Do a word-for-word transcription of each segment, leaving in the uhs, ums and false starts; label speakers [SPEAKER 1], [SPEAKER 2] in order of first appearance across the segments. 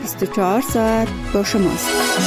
[SPEAKER 1] بیست و چهار ساعت با شماست.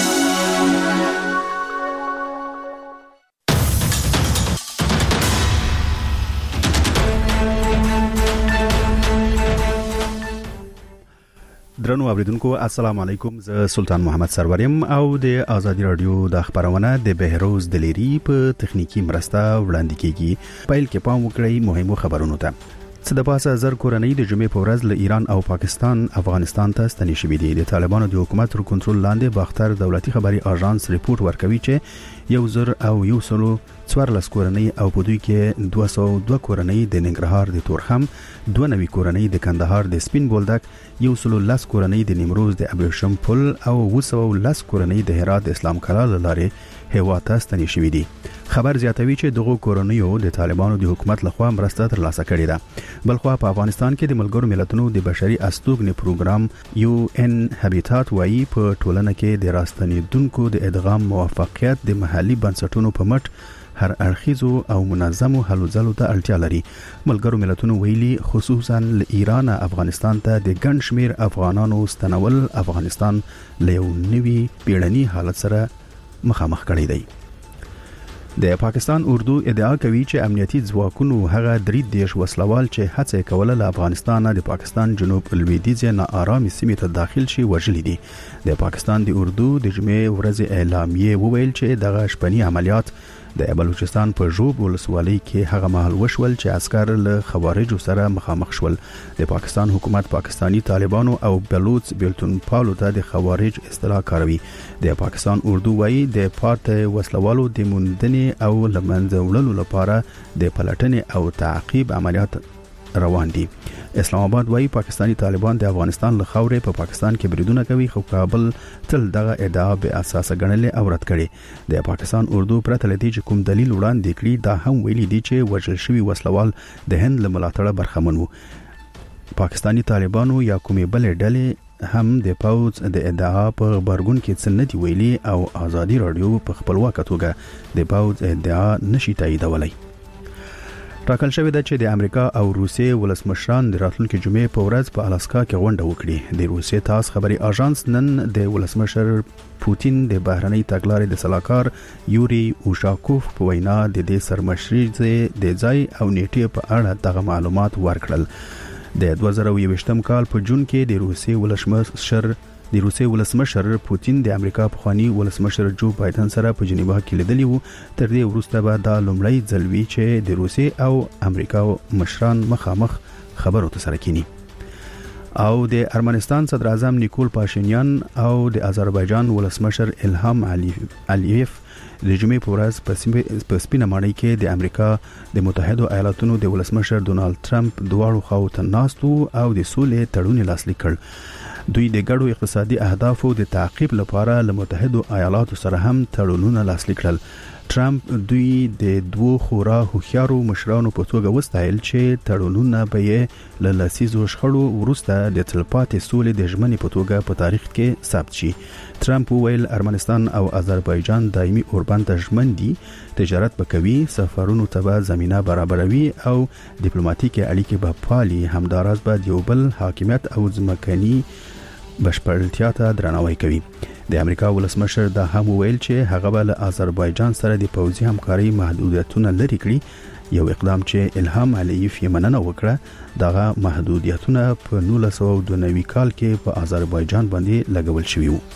[SPEAKER 2] درنو اوریدونکو السلام علیکم. زه سلطان محمد سروریم او د آزادی رادیو د خبرونه د بهروز دلیری په تخنیکی مرسته وړاندې کیږي. پایل کې پام وکړئ مهمو خبرونو ته. څه د پاسه زر کورنۍ د جمعې په ورځ له ایران او پاکستان افغانستان ته ستنې شوې دي. د طالبانو د حکومت تر کنټرول لاندې باختر دولتي خبري اژانس ریپورت ورکوي چې یو زر او یو سلو څوارلس کورنۍ او په دوی کې دوه سوه دوه کورنۍ د ننګرهار د تورخم، دوه نوي کورنۍ د کندهار د سپین بولدک، یو سلو لس کورنۍ د نیمروز د ابریشم پل او اوه سوه لس کورنۍ د هرات د اسلام کلا لارې هوا ته ستنې شوې دي. خبر زیاتوي چې دغه کورنیو د طالبانو د حکومت لخوا مرسته ترلاسه کړې ده. بلخوا په افغانستان کې د ملګرو ملتونو د بشري استوګنې پروګرام یو ان هابیټات وايي په ټولنه کې د راستنیدونکو د ادغام موافقت د محلي بنسټونو په مټ هر اړخیزو او منظمو هلو ځلو ته اړتیا لري. ملګرو ملتونو ویلي خصوصا له ایران افغانستان ته د ګڼ شمیر افغانانو ستنول افغانستان له یو نوي بیړني حالت سره مخامخ کړی دی. د پاکستان اردو ادعا کوي چې امنیتي ځواکونو هغه درې دیش وسلوال چې هڅه کوله له افغانستان د پاکستان جنوب لویدیځ نه آرامي سیمې ته داخل شي وژلي دي. د پاکستان د اردو د جمعې ورځ اعلامیه وویل چې دغه شپنی عملیات د بلوچستان په ژوب ولسوالۍ کې هغه مهال وشول چې عسكر له خوارجو سره مخامخ شول. د پاکستان حکومت پاکستانی طالبانو او بلوچ بیلتون پالو ته د خوارج اصطلاح کاروي. د پاکستان اردو وايي د پارت وسلوالو د موندنې او لمنځه وړلو لپاره د پلټنې او تعقیب عملیات روان دي. اسلام آباد وايي پاکستانی طالبان د افغانستان له خاورې په پاکستان کې بریدونه کوي، خو کابل تل دغه ادعا به اساس ګڼلې او رد کړي. د پاکستان اردو پرته لدی چې کوم دلیل وړاندې کړي دا هم ویلي دي چې وژل شوی وسلوال د هند له ملاتړه برخمن وو. پاکستانی طالبانو یا کومې بلې ډلې هم د پاوز د ادعا په خبرګون کې څه نه دی ویلي او آزادی رادیو په خپلواکه توګه د پاوز ادعا نشي تاییدولای. ټاکل شوی ده چې د امریکا او روسیې ولسمشران د راتلونکي جمعې په ورځ په الاسکا کې غونډه وکړي. د روسیې تاس خبري اژانس نن د ولسمشر پوتین د بهرنۍ تګلارې د سلاکار یوري اوشاکوف په وینا د دې سرمشري د ځای او نیټې په اړه دغه معلومات ورکړل. د دوه زره یوویشتم کال په جون کې د روسیې ولسمشر د روسیې ولسمشر پوتین د امریکا پخوانی ولسمشر جو بایدن سره په جنیوا کې لیدلی وو. تر دې وروسته به دا لومړی ځل وی چې د روسیې او امریکا مشران مخامخ خبرو ته سره کینی. او د ارمنستان صدر اعظم نیکول پاشینیان او د آذربایجان ولسمشر الهام علیف د جمعې په ورځ په سپینه ماڼۍ کې د امریکا د متحده ایالاتونو د ولسمشر ډونالد ټرمپ دواړو خواو ته ناستو او د سولې تړون لاسلیک کړ. دوی د ګډو اقتصادي اهدافو د تعقیب لپاره له متحده ایالاتو سره هم تړونونه لاسلیک کړل. ټرمپ دوی د دوه خورا هوښیارو مشرانو په توګه وستایل چې تړونونه به یې له لسیزو شخړو وروسته د تلپاتې سولې د ژمنې په توګه په تاریخ کې ثبت شي. ټرمپ وویل ارمنستان او آذربایجان دایمي اوربند ته ژمن دي، تجارت به کوي، سفرونو ته به زمينه برابروي او ډیپلوماټیکي اړیکې به پالي. همداراز به د یو بل حاکمیت او ځمکني بشپړتیا ته درناوی کوي. د امریکا ولسمشر دا هم ویل چې هغه به له آذربایجان سره د پوځي همکاري محدودیتونه لري کړي، یو اقدام چې الهام علیف یې مننه وکړه. دغه محدودیتونه په نولس سوه دوه نوي کال کې په آذربایجان باندې لګول شوي وو.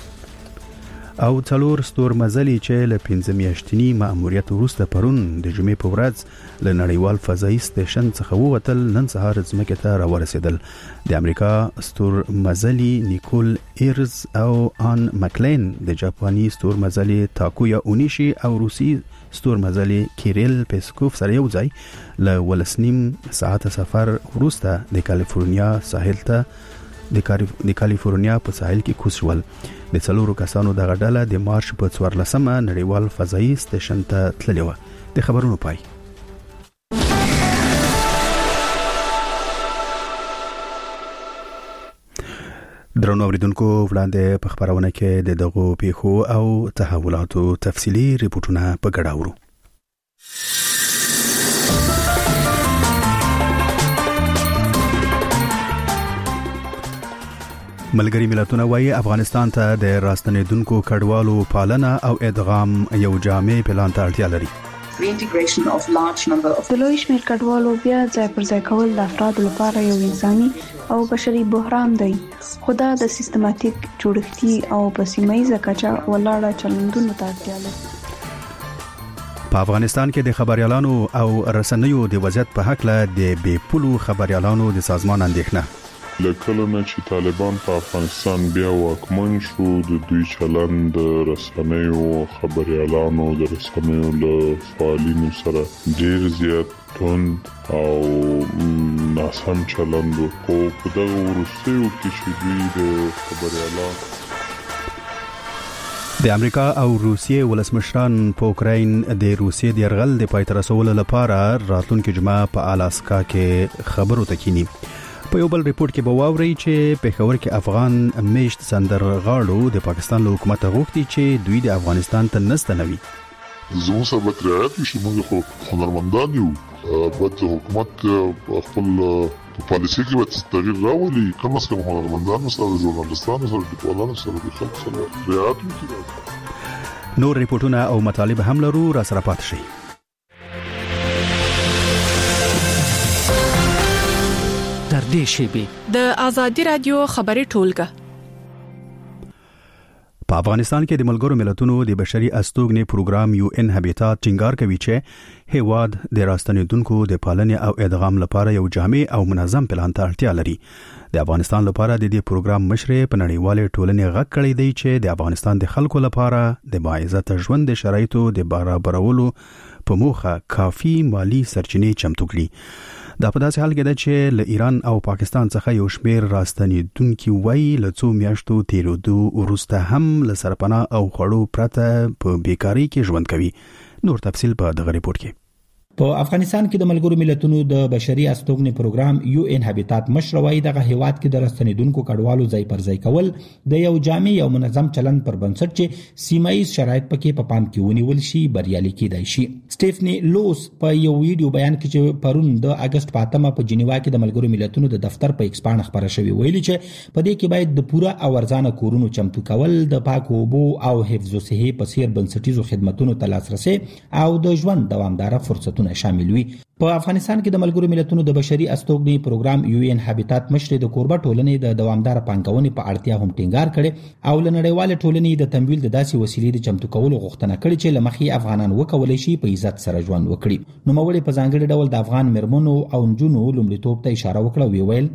[SPEAKER 2] او څلور ستور مزلي چې له پنځه میاشتني مأموریت وروسته پرون د جمعې په ورځ له نړیوال فضایي سټیشن څخه ووتل نن سهار ځمکې ته راورسېدل. د امریکا ستور مزلي نیکول ایرز او آن مکلین، د جاپاني ستور مزلي تاکویا اونیشي او روسي ستور مزلي کیریل پیسکوف سره یو ځای له ولسنیم ساعت سفر وروسته د کالیفورنیا ساحل ته د کالیفورنیا په ساحل کې کوز شول. د څلورو کسانو دغه ډله د مارچ په څوارلسمه نړیوال فضایي سټیشن ته تللې وه. د خبرونو پای. درنو اوریدونکو، وړاندې په خبرونه کې د دغو پیښو او تحولاتو تفصیلي ریپورتونه په ګډه اورو. ملګری ملتونه وايي افغانستان ته د راستنیدونکو کډوالو پالنه او ادغام یو جامع پلان ته اړتیا لري.
[SPEAKER 1] د لوی شمېر کډوالو بیا ځای پر ځای کول د افرادو لپاره یو انساني او بشري بحران دی، خو دا د سیستماتیک جوړښتي او په سیمه‌ییزه کچه ولاړه چلندونو ته اړتیا لري.
[SPEAKER 2] په افغانستان کې د خبريالانو او رسنیو د وضعیت په حق له د بې پولو خبريالانو د سازمان اندېښنه.
[SPEAKER 3] لکه نه چې طالبان په افغانستان بیا واکمن شو، د دوی چلند رسنیو خبريالانو د رسنیو له فعالینو سره ډیر زیات توند او ناسم چلند وکړ. په دغه وروستیو کې چې دوی د خبريالانو
[SPEAKER 2] د امریکا او روسیې ولسمشران په اوکراین د روسیې د يرغل د پای ته رسولو لپاره راتلونکي جمعه په الاسکا کې خبرو تکینی. په یو بل ریپورت کې به واوري چې په خبر کې افغان میشت سندرغاړو د پاکستان له حکومت غوښتي چې دوی د افغانستان ته نستنوي.
[SPEAKER 3] زموږ سره ترایات چې موږ خو هنرمندان یو، بد حکومت خپل پالیسي کې به تغییر راولي، کم از کم هنرمندانو سره، ژورنالستانو سره، لیکوالانو سره د خلکو سره رعایت وکړي.
[SPEAKER 2] نور ریپورتونه او مطالب هم لرو، را سره پات شئ.
[SPEAKER 4] تر دې شیبې د آزادي رادیو خبري ټولګه.
[SPEAKER 2] په افغانستان کې د ملګرو ملتونو د بشري استوګنې پروګرام یو ان هابیتات ټینګار کوي چې هیواد د راستنیدونکو د پالنې او ادغام لپاره یو جامع او منظم پلان ته اړتیا لري. د افغانستان لپاره د دې پروګرام مشر په نړیواله ټولنې غږ کړی دی چې د افغانستان د خلکو لپاره د باعزت ژوند د شرایطو د برابرولو په موخه کافي مالی سرچینې چمتو کړي. دا په داسې حال کې ده چې له ایران او پاکستان څخه یو شمېر راستنیدونکي وایي له څو میاشتو تیرېدو وروسته هم له سرپناه او خوړو پرته په بیکاري کې ژوند کوي. نور تفصیل په دغه ریپورت کې.
[SPEAKER 5] په افغانستان کې د ملګرو ملتونو د بشري استوګنې پروګرام یو ان هابیتات مشر وايي دغه هیواد کې د راستنیدونکو کډوالو ځای پر ځای کول د یو جامع او منظم چلند پر بنسټ چې سیمایي شرایط پکې په پام کې ونیول شي بریالي کېدای شي. سټيفني لوس په یو ویډیو بیان کې چې پرون د اگست په اتمه په جنیوا کې د ملګرو ملتونو د دفتر په ایکسپان خبره شوی ویلي چې په دې کې باید د پوره او ارزانه کورونو چمتو کول، د پاکو اوبو او حفظ الصحه په څیر بنسټیزو خدماتو ته لاسرسي او د ژوند دوامدار فرصتونه شامل وي. په افغانستان کې د ملګرو ملتونو د بشري استوګنې پروګرام یو ان هابیتات مشر د کوربه ټولنې د دوامدار پانګونې په اړتیا هم ټینګار کړي او له نړیواله ټولنې د تمویل د داسې وسیلې د چمتو کولو غوښتنه کړې چې لمخې افغانان وکولای شي په عزت سره ژوند وکړي. نو موږ په ځانګړي ډول د افغان مرمنو او نجونو لومړیتوب ته اشاره وکړه، ویل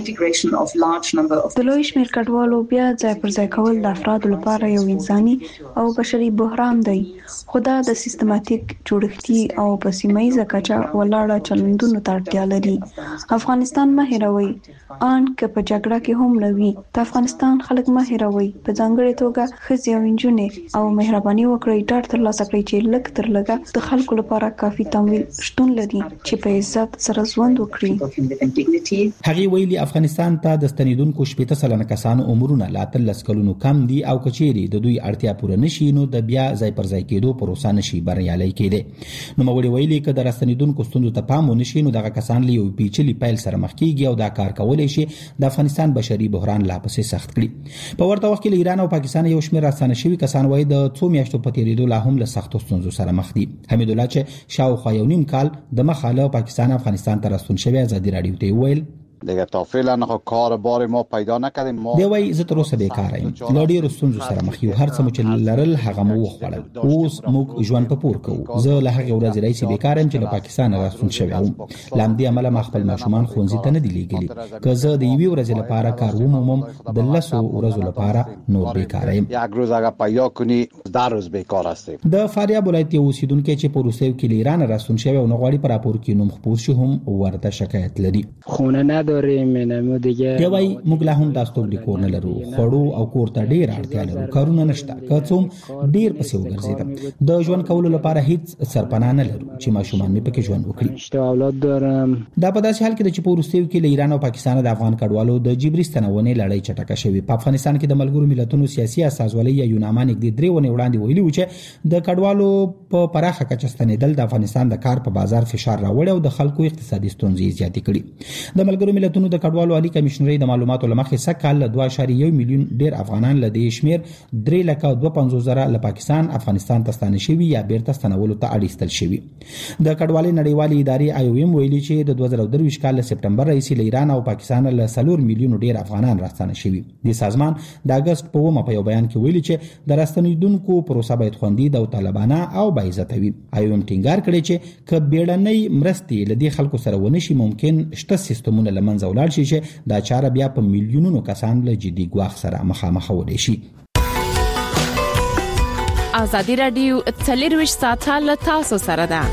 [SPEAKER 1] د لوی شمېر کډوالو بیا ځای پر ځای کول د افرادو لپاره یو انساني او بشري بحران دی، خو دا د سیستماتیک جوړښتي او په سیمه‌ییزه کچه ولاړه چلندونو ته اړتیا لري. افغانستان مه هېروئ، ان که په جګړه کې هم لوي د افغانستان خلک مه هېروئ، په ځانګړې توګه ښځې او نجونې، او مهرباني وکړئ ډاډ ترلاسه کړئ چې لږ تر لږه د خلکو لپاره کافي تمویل شتون لري چې په عزت سره ژوند وکړي.
[SPEAKER 5] هغه ویلي افغانستان ته د ستنیدونکو شپږ سلنه کسانو عمرونه لا تلس کلونو کم دي او کچېری د دوی اړتیا پوره نشي نو د بیا ځای پر ځای کېدو پروسه نشي بریالي کېدی. نو موږ ویلي چې د راستنیدونکو ستوندو ته پام ونشي نو دغه کسان له یو پیچلي پیل سره مخ کیږي او دا کار کولای شي د افغانستان بشري بحران لا پسې سخت کړي. په ورته وخت کې ایران او پاکستان یو شمېر راستنه شوي کسان وایي د څو میاشتو په تیریدو لا هم له سختو ستونزو سره مخ دي. حمید الله چې شاوخوا یو نیم کال د مخه له پاکستان افغانستان ته راستون شوی آزادي رادیو ته ویل
[SPEAKER 6] دیگه تا فعلا کار بار ما پیدا نکردیم. ما
[SPEAKER 5] دی وای زه تر اوسه بیکاره یم، لا ډیر ستونزو سره مخ یو، هر څه مو چې لرل هغه مو وخوړل، اوس موږ ژوند په پور کوو. زه له هغه ورځې راځي بیکاره یم چې له پاکستان راستون شوی یم. لامدې عمله ما خپل ماشومان ښوونځي ته نه دی لیږلي، که زه د یوې ورځې لپاره کار ومومم د لسو ورځو لپاره نور بیکاره یم.
[SPEAKER 6] یک روز اگه پیدا کنی در روز بیکار هستیم.
[SPEAKER 5] د فاریاب ولایت یو اوسیدونکو چې په روسیې کې ایران راستون شوی او نغواړي پر راپور کې نوم خپور شي هم ورته شکایت لري.
[SPEAKER 7] خونه نداریم دیگه
[SPEAKER 5] دی وای موږ لا هم د استوګنې کور نه لرو، خړو او کور ته ډیر اړتیا لرو، کارونه نشته، که څوم ډیر پسې وګرځیدم، د ژوند کولو لپاره هیڅ سرپناه نه لرو چې ماشومان مې پکې ژوند وکړي.
[SPEAKER 7] شته اولاد دارم.
[SPEAKER 5] دا په داسې حال کې چې په روسیې کې له ایران او پاکستان د افغان کډوالو د جبري ستنونې لړۍ چټکه شوې. په افغانستان کې د ملګرو ملتونو سیاسي اساسوالۍ یا یونامان کې درې ونې وړاندې ویلي و چې د کډوالو په پراخه کچه ستنېدل د افغانستان د کار په بازار فشار راوړی او د خلکو اقتصادي ستونزې زیاتې کړې. د ملګرو ملګرو ملتونو د کډوالو عالی کمشنري د معلوماتو لمخې سکهال له دوه اعشاریه یو میلیون ډیر افغانان له دې شمیر درې لکه دوه پنځوس زره له پاکستان افغانستان ته ستانه شوي یا بیرته ستنولو ته اړیستل شوي. د کډوالۍ نړیوالې ادارې آی او ایم ویلي چې د دوه زره درویشت کال له سپټمبر راهیسې له ایران او پاکستان له څلور میلیونو ډیر افغانان راستانه شوي. د سازمان د اگست په اوومه په یو بیان کې ویلي چې د راستنیدونکو پروسه باید خوندي او طالبانه او باعزته وي. آی او ایم ټینګار کړی چې ک بیړنۍ مرستې له دې خلکو سره ونشي ممکن شته سیستمونه لمنځه ولاړ شي چې دا چاره بیا په میلیونونو کسان له جدي ګواښ سره مخامخ ودی شي.
[SPEAKER 4] آزادی رادیو څلرویشت ساعته له تاسو سره ده.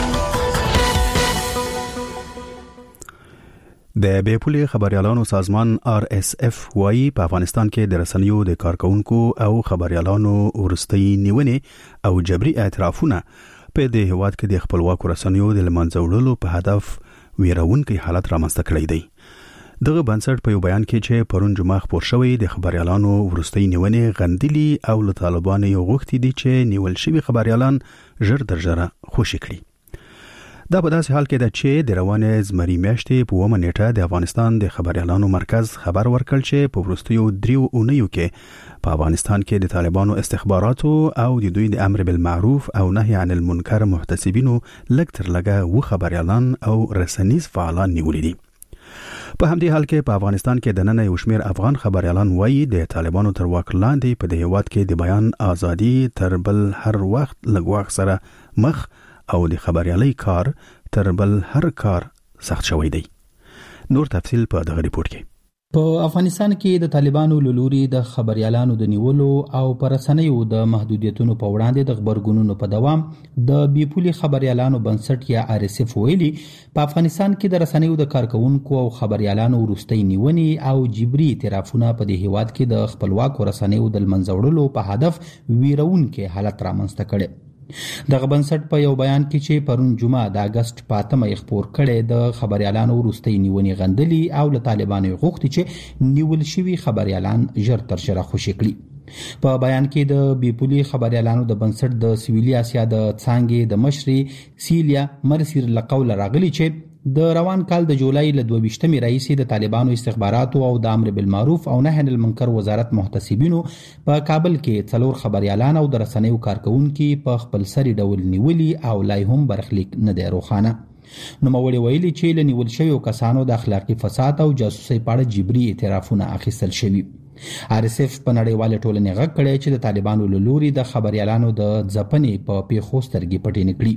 [SPEAKER 2] د بیپولي خبريالانو سازمان آر اس اف وايي په افغانستان کې د رسنیو د کارکونکو او خبريالانو ورستۍ نیونې او جبري اعترافونه په دې هواد کې د خپلواکو رسنیو د لمنځه وړلو په هدف ویرونکي حالت رامنځته کړی دی. دغه بنسټ په یو بیان کې چې پرون جمعه خبر شوی د خبريالانو ورستۍ نیونې غندلي او له طالبانو یو غوښتي دي چې نیول شوی خبريالان ژر در ژره خوشي کړي. دا په داسې حال کې ده چې د روانې زمري میاشتې په اوومه نیټه د افغانستان د خبريالانو مرکز خبر ورکړ چې په وروستیو دریو اونیو کې په افغانستان کې د طالبانو استخباراتو او د دوی د امر بالمعروف او نهي عن المنکر محتسبینو لږ تر لږه و خبريالان او رسنیز فعالان نیولي دي. په همدې حال کې په افغانستان کې د نن یو شمېر افغان خبريالان وایي د طالبانو تر واک لاندې په دې هیواد کې د بیان ازادي تر بل هر وخت لګواخ سره مخ او د خبريالۍ کار تر بل هر کار سخت شوی دی. نور تفصیل په دغه ریپورت کې.
[SPEAKER 5] په افغانستان کې د طالبانو لوري د خبريالانو د نیولو او پرسنیو د محدودیتونو په وړاندې د خبرګونونو په دوام د بیپولي خبريالانو بنسټ یا آر اس اف ویلي په افغانستان کې د رسنیو د کارکونکو او خبريالانو ورستۍ نیونې او جبري اعترافونه په دې هیواد کې د خپلواکو رسنیو د لمنځه وړلو په هدف ویرونکي حالت رامنځته کړي. دغه بنسټ په یو بیان کې چې پرون جمعه د اگست پاتمه خبر کړي د خبريالانو ورستۍ نیونې غندلي او له طالبانو غوښتي چې نیول شوی خبريالان ژر تر ژره خوشي کړي. په بیان کې د بیپولي خبريالانو د بنسټ د سویلي اسیا د څانګې د مشري سیلیا مرسیر لقول راغلي چې د روان کال د جولای له دوه ویشتمې راهیسې د طالبانو استخباراتو او د امر بالمعروف او نهي عن المنکر وزارت محتسبینو په کابل کې څلور خبريالان او د رسنیو کارکونکو په خپل سری ډول نیولي او لای هم برخلیک نه دی روښانه. نوموړي ویلي چې له نیول شویو کسانو د اخلاقی فساد او جاسوسي په اړه جبري اعترافونه اخیستل شوي. آر اس اف په نړیواله ټولنه غږ کړی چې د طالبانو له لوري د خبريالانو د ځپنې په پیښو سترګې پټې نکړي.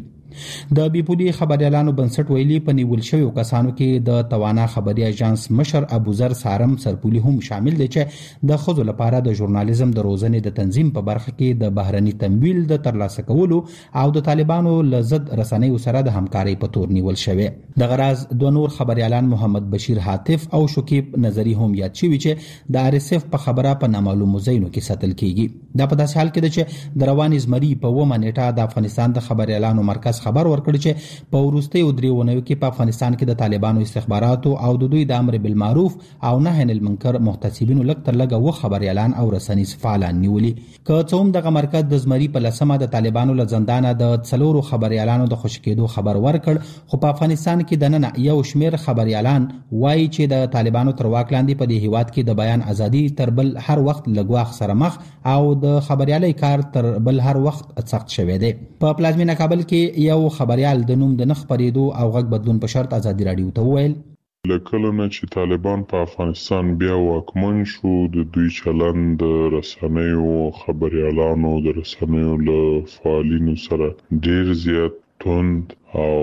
[SPEAKER 5] د بیپولي خبريالانو بنسټ ویلي په نیول شویو کسانو کې د توانا خبري اژانس مشر ابوذر سارم سرپولي هم شامل دي چې د خزو لپاره د ژورنالیزم د روزنې د تنظیم په برخه کې د بهرني تمویل د ترلاسه کولو او د طالبانو لزد رسنیو سره د همکارۍ په تور نیول شوی. د غراز دوه نور خبريالان محمد بشیر حاتف او شکیب نظری هم یاد شوی چې د آر اس اف په خبره په نامعلومو ځایونو کې ساتل کیږي. دا په داسې حال کې ده چې د روان زمري په اوومه نیټه د افغانستان د خبريالانو مرکز خبر ورکړ چې په وروستیو دریونیو کې په افغانستان کې د طالبانو استخباراتو او د دوی د امر بالمعروف او نهي عن المنکر محتسبینو لږ تر لږه و خبريالان او رسنیز فعالان نیولي. که څه هم دغه مرکز د زمري په لسمه د طالبانو له زندانه د څلورو خبريالانو د خوشی کېدو خبر ورکړ خو په افغانستان کې د نن یو شمیر خبريالان وایي چې د طالبانو تر واک لاندې په دې هیواد کې د بیان ازادي تر بل هر وخت لګواخ سره مخ او د خبريالۍ کار تر بل هر وخت سخت شوی دی. په پلازمینه کابل کې یو خبريال د نوم د نخ پریدو او غږ بدلون په شرط ازادي رادیو ته وویل
[SPEAKER 3] لکه نه چې طالبان په افغانستان بیا واکمن شو د دوی چلند د رسنیو خبريالانو د رسنیو له فعالینو سره ډیر زیات توند او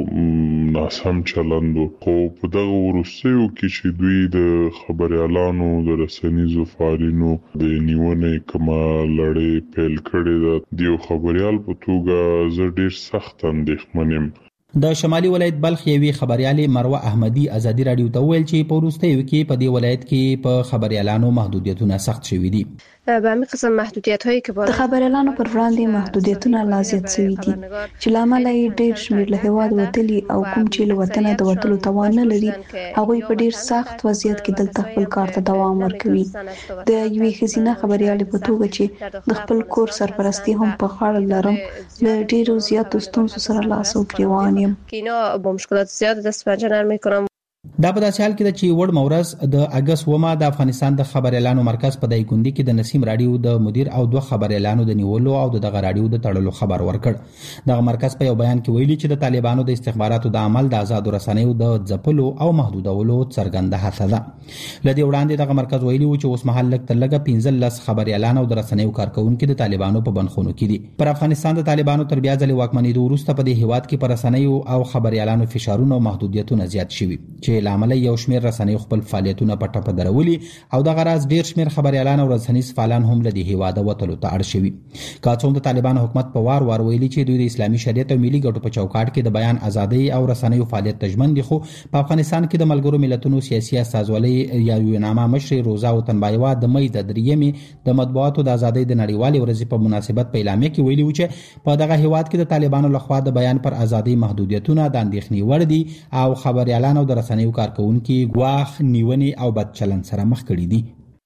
[SPEAKER 3] ناسم چلند خو په دغه وروستیو کې چې دوی د خبريالانو د رسنیزو فعالینو د نیونې کما لړۍ پیل کړې ده د یو خبريال په توګه زه ډیر سخت اندېښمن یم.
[SPEAKER 5] د شمالي ولایت بلخ یوې خبريالې مروه احمدي ازادي رادیو ته ویل چې په وروستیو کې په دې ولایت کې په خبريالانو محدودیتونه سخت شوي دي.
[SPEAKER 8] به همین قسم محدودیت هایی که
[SPEAKER 1] د خبريالانو پر وړاندې محدودیتونه لا زیات شوي دي چې لامل یې ډیر شمیر له هیواد وتلي او کوم چې له وطنه د وتلو توان نه لري هغوی په ډیر سخت وضعیت کې دلته خپل کار ته دوام ورکوي. د یوې ښځینه خبريالې په توګه چې د خپل کور سرپرستی هم په غاړه لرم له ډیرو زیاتو ستونزو سره لاس او ګریوان یم
[SPEAKER 8] که اینا با مشکلات زیاد دست پنجه نرم میکنم.
[SPEAKER 5] دا په داسې حال کې ده چې وړ مورز د اگست ومه د افغانستان د خبر اعلانو مرکز په دایګوندي کې د نسیم رادیو د مدیر او دوه خبر اعلانو د نیولو او دغه رادیو د تړلو خبر ورکړ. دغه مرکز په یو بیان کې ویلي چې د طالبانو د استخباراتو د عمل د آزاد رسنیو د ځپلو او محدودولو څرګنده هڅه ده. لدې وړاندې دغه مرکز ویلي و چې اوس مهال لږ تر لږه پنځه لس خبر اعلان او د رسنیو کارکونکو د طالبانو په بندخونو کې دي. پر افغانستان د طالبانو تر بیا ځلې واکمنېدو وروسته په دې هیواد کې پر رسنیو او خبر اعلانو فشارونه او محدودیتونه زیات شوي چې لامل یو شمېر رسنیو خپل فعالیتونه په ټپه درولي او دغه راز ډیر شمېر خبر اعلان او رسنیز فعالان هم له دې هیواده وتلو ته اړ شوي. که څوم د طالبانو حکومت په وار وار ویلي چې دوی د اسلامي شریعت او ملي ګټو په چوکاټ کې د بیان ازادي او رسنیو فعالیت تضمین دي، خو په افغانستان کې د ملګرو ملتونو سیاسي استازولۍ یا یوناما مشر روزا وطنبایوا د مې د دریمې د مطبوعاتو د ازادۍ د نړیوالې ورځې په مناسبت په اعلامیه کې ویلي و چې په دغه هیواد کې د طالبانو لخوا د بیان پر ازادۍ محدودیتونه د اندېښنې وړ دي او خبر اعلان او د رسنیو کارکونکو ګواښ نیونې او بد چلند سره مخ کړي دي.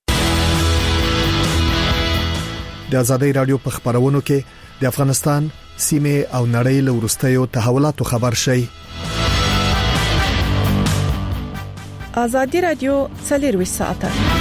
[SPEAKER 9] د ازادۍ رادیو په خبرونو کې د افغانستان سیمه او نړۍ له ورستیو تحولاتو خبر شي.
[SPEAKER 4] ازادي رادیو څلور ساعته.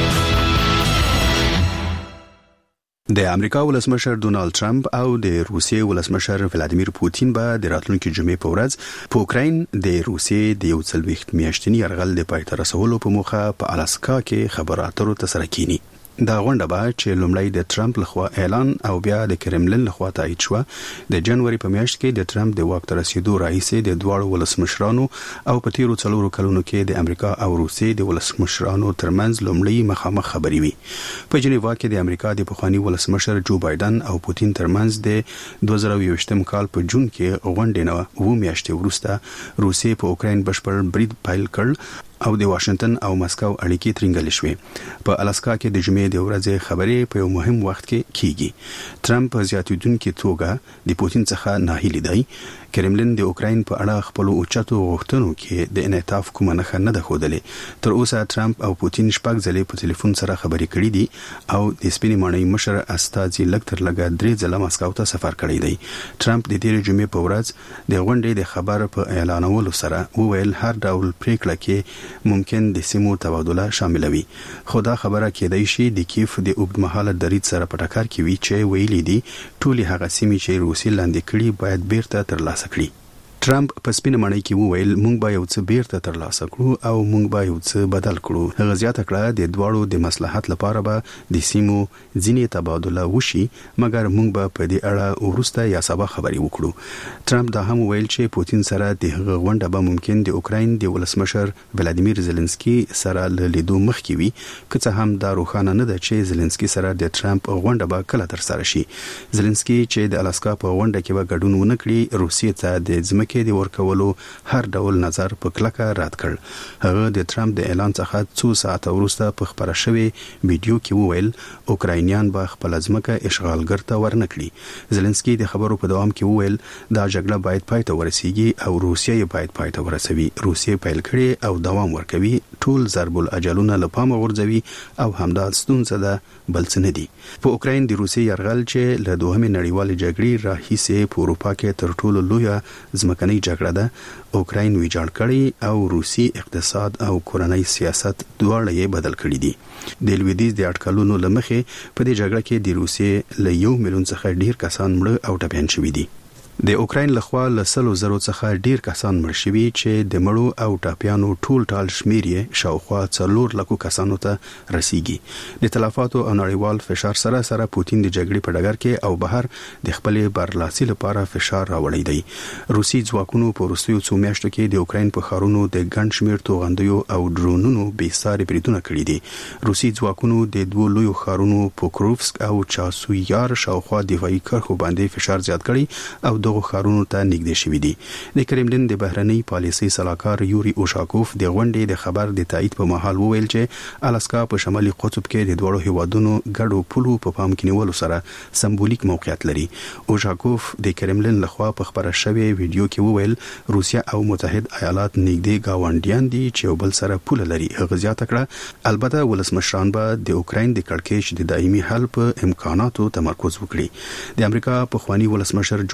[SPEAKER 2] د امریکا ولسمشر ډونالد ټرمپ او د روسیې ولسمشر ولادیمیر پوتین به د راتلونکي جمعې په ورځ په اوکراین د روسیې د یو څلوېښت میاشتني یرغل د پای ته رسولو په موخه په الاسکا کې خبرو اترو ترسره کینی. دا غونډه به چې لومړی د ټرمپ لخوا اعلان او بیا د کرملین لخوا تایید شو د جنوري په میاشت کې د ټرمپ د واک ته رسیدو راهیسې د دواړو ولسمشرانو او په تیرو څلورو کلونو کې د امریکا او روسیې د ولسمشرانو ترمنځ لومړی مخامخ خبرې وي. په جنیوا کې د امریکا د پخوانی ولسمشر جو بایدن او پوتین ترمنځ د دوه زره یوویشتم کال په جون کې غونډه نه و میاشتې وروسته روسیې په اوکراین بشپړ برید پیل کړ او د واشنگټن او مسکو اړیکې ترنګل شوې. په الاسکا کې د جمعې د ورځې خبرې په یو مهم وخت کې کیږي. ټرمپ زیاتیدونکو توګه د پوتین څخه ناهیلی دی. کرملین د اوکراین په اړه خپل اوچتو غوښتنو کې د انعطاف کومه نښه نه ده ښودلې. تر اوسه ټرمپ او پوتین شپږ ځلې په ټلیفون سره خبرې کړې دي او د سپینې ماڼۍ مشر استاذي لکټر لګا درې ځله مسکو ته سفر کړی دی. ټرمپ د تیر جمعې په ورځ د غونډې د خبر په اعلانولو سره وویل هر ډول پریکړه کې ممکن د سیمو تبادله شاملوي، خو دا خبره کېدای شي د کیف د اوږدمهاله دریځ سره په ټکر کې وي چې ویلي دي ټولې هغه سیمې چې روسیې لاندې کړي باید بیرته ترلاسه کړي. ټرمپ په سپینه ماڼۍ کې وویل موږ به یو څه بیرته ترلاسه کړو او موږ به یو څه بدل کړو. هغه زیاته کړه د دواړو د مصلحت لپاره به د سیمو ځینې تبادله وشي، مګر موږ به په دې اړه وروسته یا سبا خبرې وکړو. ټرمپ دا هم ویل چې پوتین سره د هغه غونډه به ممکن د اوکراین د ولسمشر ولادیمیر زيلنسکي سره لیدو مخکې وي، که څه هم دا روښانه نه ده چې زيلنسکي سره د ټرمپ غونډه به کله تر سره شي. زيلنسکي چې د الاسکا په غونډه کې به ګډون ونه کړي، روسیې ته د ځمکې کې د ورکولو هر ډول نظر په کلکه رد کړ. هغه د ټرمپ د اعلان څخه څو ساعته وروسته په خبره شوی ویډیو کې وویل اوکراینیان به خپل ځمکه اشغالګر ته ورنکړي. زيلنسکي د خبرو په دوام کې وویل دا جګړه باید پای ته ورسیږي او روسیه یې باید پای ته ورسوي. روسیه پیل کړي او دوام ورکوي، ټول ضرب الاجلونه له پامه غورځوي او همدا ستونزه ده، بل څه نه دي. په اوکراین د روسیې یرغل چې له دوهمې نړیوالې جګړې راهیسې په اروپا کې تر ټولو لویه ځمکنۍ جګړه ده، اوکراین ویجاړ کړي او روسي اقتصاد او کورنۍ سیاست دواړه یې بدل کړي دي. د لویدیځ د اټکلونو لمخې په دې جګړه کې د روسیې له یو میلیون څخه ډیر کسان مړه او ټپيان شوي دي. د اوکراین لخوا له سلو زرو څخه ډیر کسان مړ شوي چې د مړو او ټاپیانو ټول ټال شمیر یې شاوخوا څلور لکو کسانو ته رسیږي. د تلفاتو او نړیوال فشار سره سره پوتین د جګړې په ډګر کې او بهر د خپل برلاسي لپاره فشار راوړی دی. روسي ځواکونو په وروستیو څو میاشتو کې د اوکراین په ښارونو د ګڼ شمیر توغندیو او ډرونونو بېساري بریدونه کړي دي. روسي ځواکونو د دوه لویو ښارونو پوکروفسک او چاسویار شاوخوا دفاعي کرښو باندې فشار زیات کړي او دغه ښارونو ته نږدې شوي دي. د کرملین د بهرنۍ پالیسۍ سلاکار یوري اوشاکوف د غونډې د خبر د تایید په مهال وویل چې الاسکا په شمالي قطب کې د دوړو هیوادونو ګډو پولو په پام کې نیولو سره سمبولیک موقعیت لري. اوشاکوف د کرملین لخوا په خبره شوی ویډیو کې وویل روسیا او متحد ایالات نږدې گاونډیان دي چې یو بل سره پوله لري. هغه زیاته کړه البته ولسمشران به د اوکراین د کړکېچ د دایمي حل په امکاناتو تمرکز وکړي. د امریکا پخوانی ولسمشر جو بایدن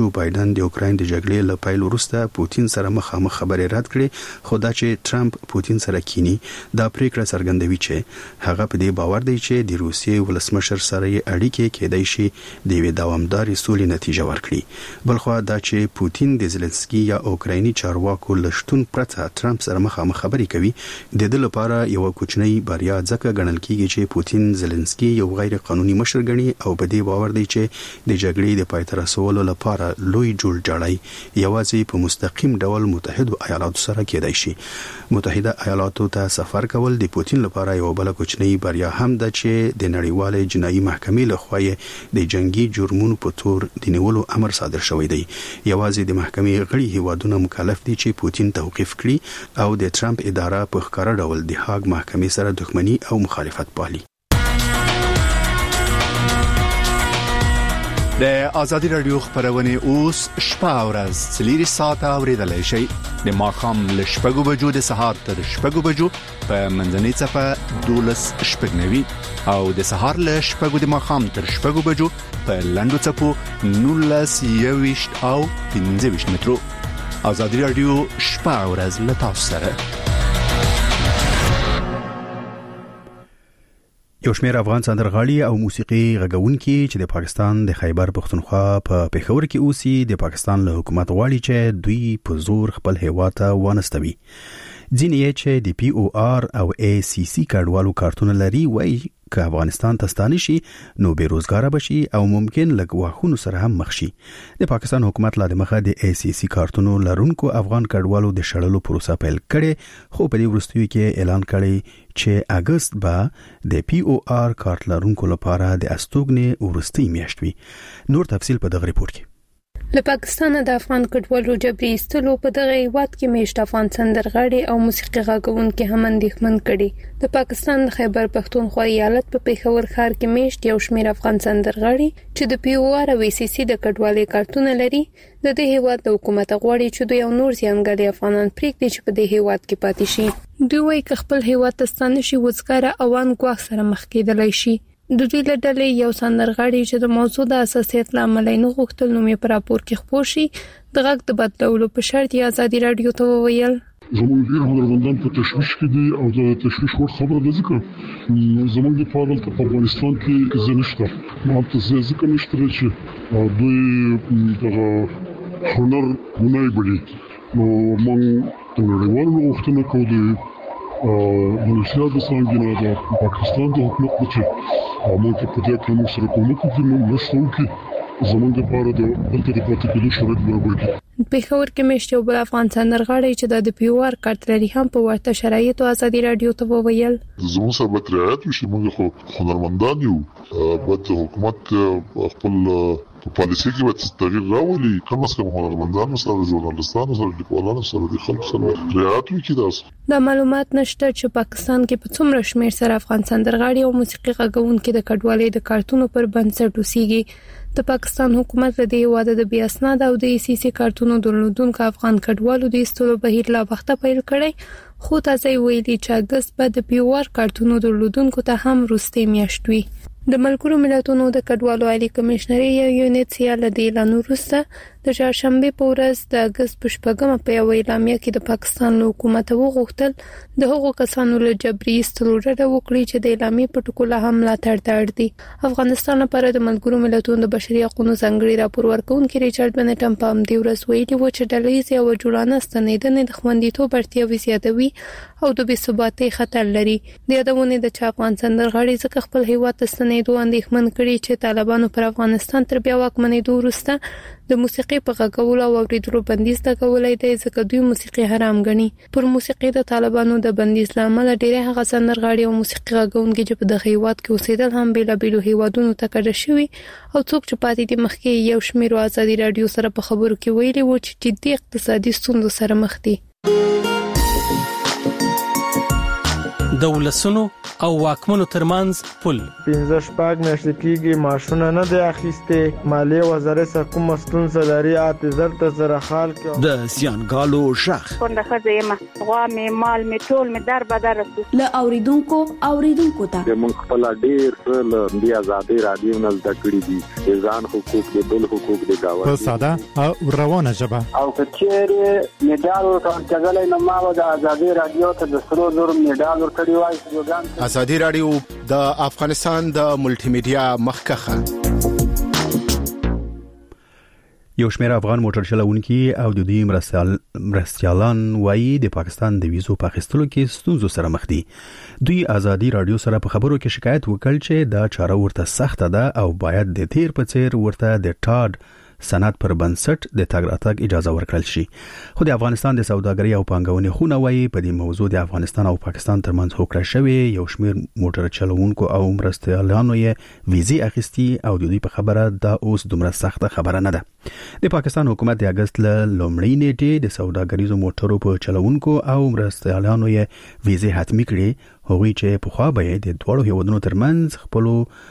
[SPEAKER 2] نن د اوکراین د جګړې له پیل وروسته پوتین سره مخامخ خبرې رد کړې، خو دا چې ټرمپ پوتین سره کینی دا پریکړه څرګندوي چې هغه په دې باور دی چې د روسیې ولسمشر سره اړیکې کېدای شي د یوې دوامدارې سولې نتیجه ورکړي. بلخو دا چې پوتین د زلنسکي یا اوکرایني چارواکو لشتون پرته ټرمپ سره مخامخ خبرې کوي د دې لپاره یو کوچنی بریا ځکه ګڼل کیږي چې پوتین زلنسکي یو غیر قانوني مشر ګڼي او په دې باور دی چې د جګړې د پای ته رسولو لپاره لوی جوړ جاړی یوازې په مستقیم ډول متحده ایالاتو سره کېدای شي. متحده ایالاتو ته سفر کول د پوتین لپاره یو بل کوچنی بریا هم ده چې د نړیوال جنایي محکمې لخوا د جنگي جرمونو په تور د نیولو امر صادر شوی دی. یوازې د محکمې غړي هیوادونه مکلف دي چې پوتین توقیف کړي او د ټرمپ اداره په ښکاره ډول د هاګ محکمې سره دښمنی او مخالفت پالي.
[SPEAKER 10] د آزادی رادیو خبرونه اوس شپه او ورځ څلور ساعته اوریدلای شئ. د ماښام له شپږو بجو د سهار تر شپږو بجو په منځنۍ صفه دولس شپږنوي او د سهار له شپږو د ماښام تر شپږو بجو په لنډو څپو نولس یويشت او پنځه ویشت مترو. آزادی رادیو شپه او ورځ له تاسو سره.
[SPEAKER 2] یو شمېر افغان سندرغاړي او موسیقي غږونکي چې د پاکستان د خیبر پختونخوا په پېښور کې اوسي د پاکستان له حکومت غواړي چې دوی په زور خپل هیواد ته وانستوي. ځینې یې چې د پی او آر او ای سی سی کډوالو کارتونه لري وایي که افغانستان ته ستانه شي نو بیروزګار بشي او ممکن لږ واخونو سره هم مخ شي. د پاکستان حکومت لا د مخه د ای سی سی کارتونو لرونکو افغان کډوالو د شړلو پروسه پیل کړي، خو په دې وروستیو کې اعلان کړي چې اگست به د پی او آر کارت لرونکو لپاره د استوګنې ورستۍ میاشت وي. نور تفصیل په دغه ریپورت کې.
[SPEAKER 8] له پاکستان د افغان کډوالو جبري ایستلو په دغه هیواد کې میشت افغان سندرغاړي او موسیقي غږونکي هم اندېښمن کړي. د پاکستان د خیبر پختونخوا ایالت په پېښور ښار کې میشت یو شمېر افغان سندرغاړي چې د پی او آر او ای سی سی د کډوالۍ کارتونه لري د دې هیواد د حکومت غواړي چې دوی یو نور ځانګړي افغانان پریږدي چې په دې هیواد کې پاتې شي. دوی وايي چې خپل هیواد ته ستانه شي وزګاره اوان ګواښ سره مخ کېدلای شي. د دوی له ډلې یو سندرغاړي چې د موضوع د اساسیت لامل نه غوښتل نو مې پر راپور کې خپور شي د غږ د بدلولو په شرط یې آزادي رادیو ته وویل.
[SPEAKER 3] زموږ ډیر هنرمندان په تشویش کې دي او د تشویش وړ خبره ده ځکه زموږ د فعال په افغانستان کې زنشته نو تاسو ځکه نشته چې دوی د هنر غونای بلی نو موږ د نړیوالو غوښتنه کوو د منشیات څنګه د پاکستان د حکومت چې موږ په دې کې موږ سره کوم کې موږ نشو کې زمونږ لپاره د دلته د پاتې کېدو شرایط برابر کړي.
[SPEAKER 8] پېښور کې مشت یو بل افغان سندرغاړي چې د پی او آر کارت لري هم په ورته شرایطو آزادي رادیو ته وویل.
[SPEAKER 3] زموږ سره به رعایت وشي، موږ خو هنرمندان یو، باید حکومت خپل په پالیسي کې به تغییر راولي، کم از کم هنرمندانو سره، ژورنالستانو سره، لیکوالانو سره د خلکو سره رعایت وکړي. داسې
[SPEAKER 8] دا معلومات نشته چې پاکستان کې په څومره شمېر سره افغان سندرغاړي او موسیقي غږونکي د کډوالۍ د کارتونو پر بنسټ اوسېږي. د پاکستان حکومت له دې واده د بې اسناده او د ای سی سی کارتونو درلودونکو افغان کډوالو د ایستلو بهیر لا وخته پیل کړی، خو تازه ویلي چې اگست به د پی او آر کارتونو درلودونکو ته هم وروستۍ میاشت وي. د ملګرو ملتونو د کډوالو عالی کمشنري یو یونټ سیا له دې اعلان وروسته د چهارشنبه په ورځ د اگست په شپږمه په یو اعلامیه کې د پاکستان له حکومت وغوښتل د هغو کسانو له جبري ایستلو ډډه وکړي چې د اعلامیې په ټکو له هم ملاتړ ته اړ دي. افغانستان لپاره د ملګرو ملتونو د بشري حقوقو ځانګړي راپور ورکونکي ریچارډ بنټم په همدې ورځ ویلي و چې ډلهییزې او جوړانه ستنېدنې د خوندیتوب اړتیاوې زیاتوي او د بې ثباتۍ خطر لري. د یادونې د چا افغان سندرغاړي ځکه خپل هیواد ته ستنېدو اندېښمن کړي چې طالبانو پر افغانستان تر بیا واکمنېدو وروسته د موسیقي په غږولو او اوریدلو بندیز لګولی دی ځکه دوی موسیقي حرام ګڼي. پر موسیقي د طالبانو د بندیز له امله ډېری هغه سندرغاړي او موسیقي غږونکي چې په دغه هیواد کې اوسېدل هم بېلابېلو هیوادونو ته کډه شوي او څوک چې پاتې دي مخکې یو شمېر آزادي رادیو سره په خبرو کې ویلي وو چې جدي اقتصادي ستونزو سره مخ دي.
[SPEAKER 4] د ولسونو او واکمنو ترمنځ پل.
[SPEAKER 11] پنځه شپږ میاشتې کېږي ماشونه نه دی اخیستې. مالیې وزارت څخه کومه ستونزه لري اته زر ته سره حال کې.
[SPEAKER 12] د سیانګالو شخ
[SPEAKER 13] څنګه خځه یم غوا مې مال مې ټول مې در بدر رسو.
[SPEAKER 14] له اوریدونکو اوریدونکو ته
[SPEAKER 15] موږ خپل ډیر له دی آزادي رادیو نه زده کړی دي ځان حقوق دي بل حقوق دي گاوه
[SPEAKER 16] په ساده او روانه ژبه.
[SPEAKER 17] او کچېره میډال ورکړل نو ما د آزادي رادیو ته د سرو زر میډال ورکړی وای سلوګان.
[SPEAKER 10] آزادي رادیو د افغانستان د ملټي میډیا مخکخه.
[SPEAKER 2] یو شمېر افغان موټر چلوونکي او د دوی مرستيال مرستيالان وایي د پاکستان د ویزو په اخیستلو کې ستونزو سره مخ دي. دوی آزادي رادیو سره په خبرو کې شکایت وکړ چې دا چاره ورته سخته ده او باید د تیر په څیر ورته د ټاډ سند پر بنسټ د تګ راتګ اجازه ورکړل شي. خو د افغانستان د سوداګرۍ او پانګونې خونه وایي په دې موضوع د افغانستان او پاکستان ترمنځ هوکړه شوې. یو شمېر موټر چلوونکو او مرستيالانو یې ویزې اخیستي او د دوی په خبره دا اوس دومره سخته خبره نه ده. د پاکستان حکومت د اگست ل لومړۍ نیټې د سوداګریزو موټرو په چلوونکو او مرستيالانو یې ویزې حتمی کړې. هغوی چې په خوا به د دوړو هیوادونو ترمنځ خپل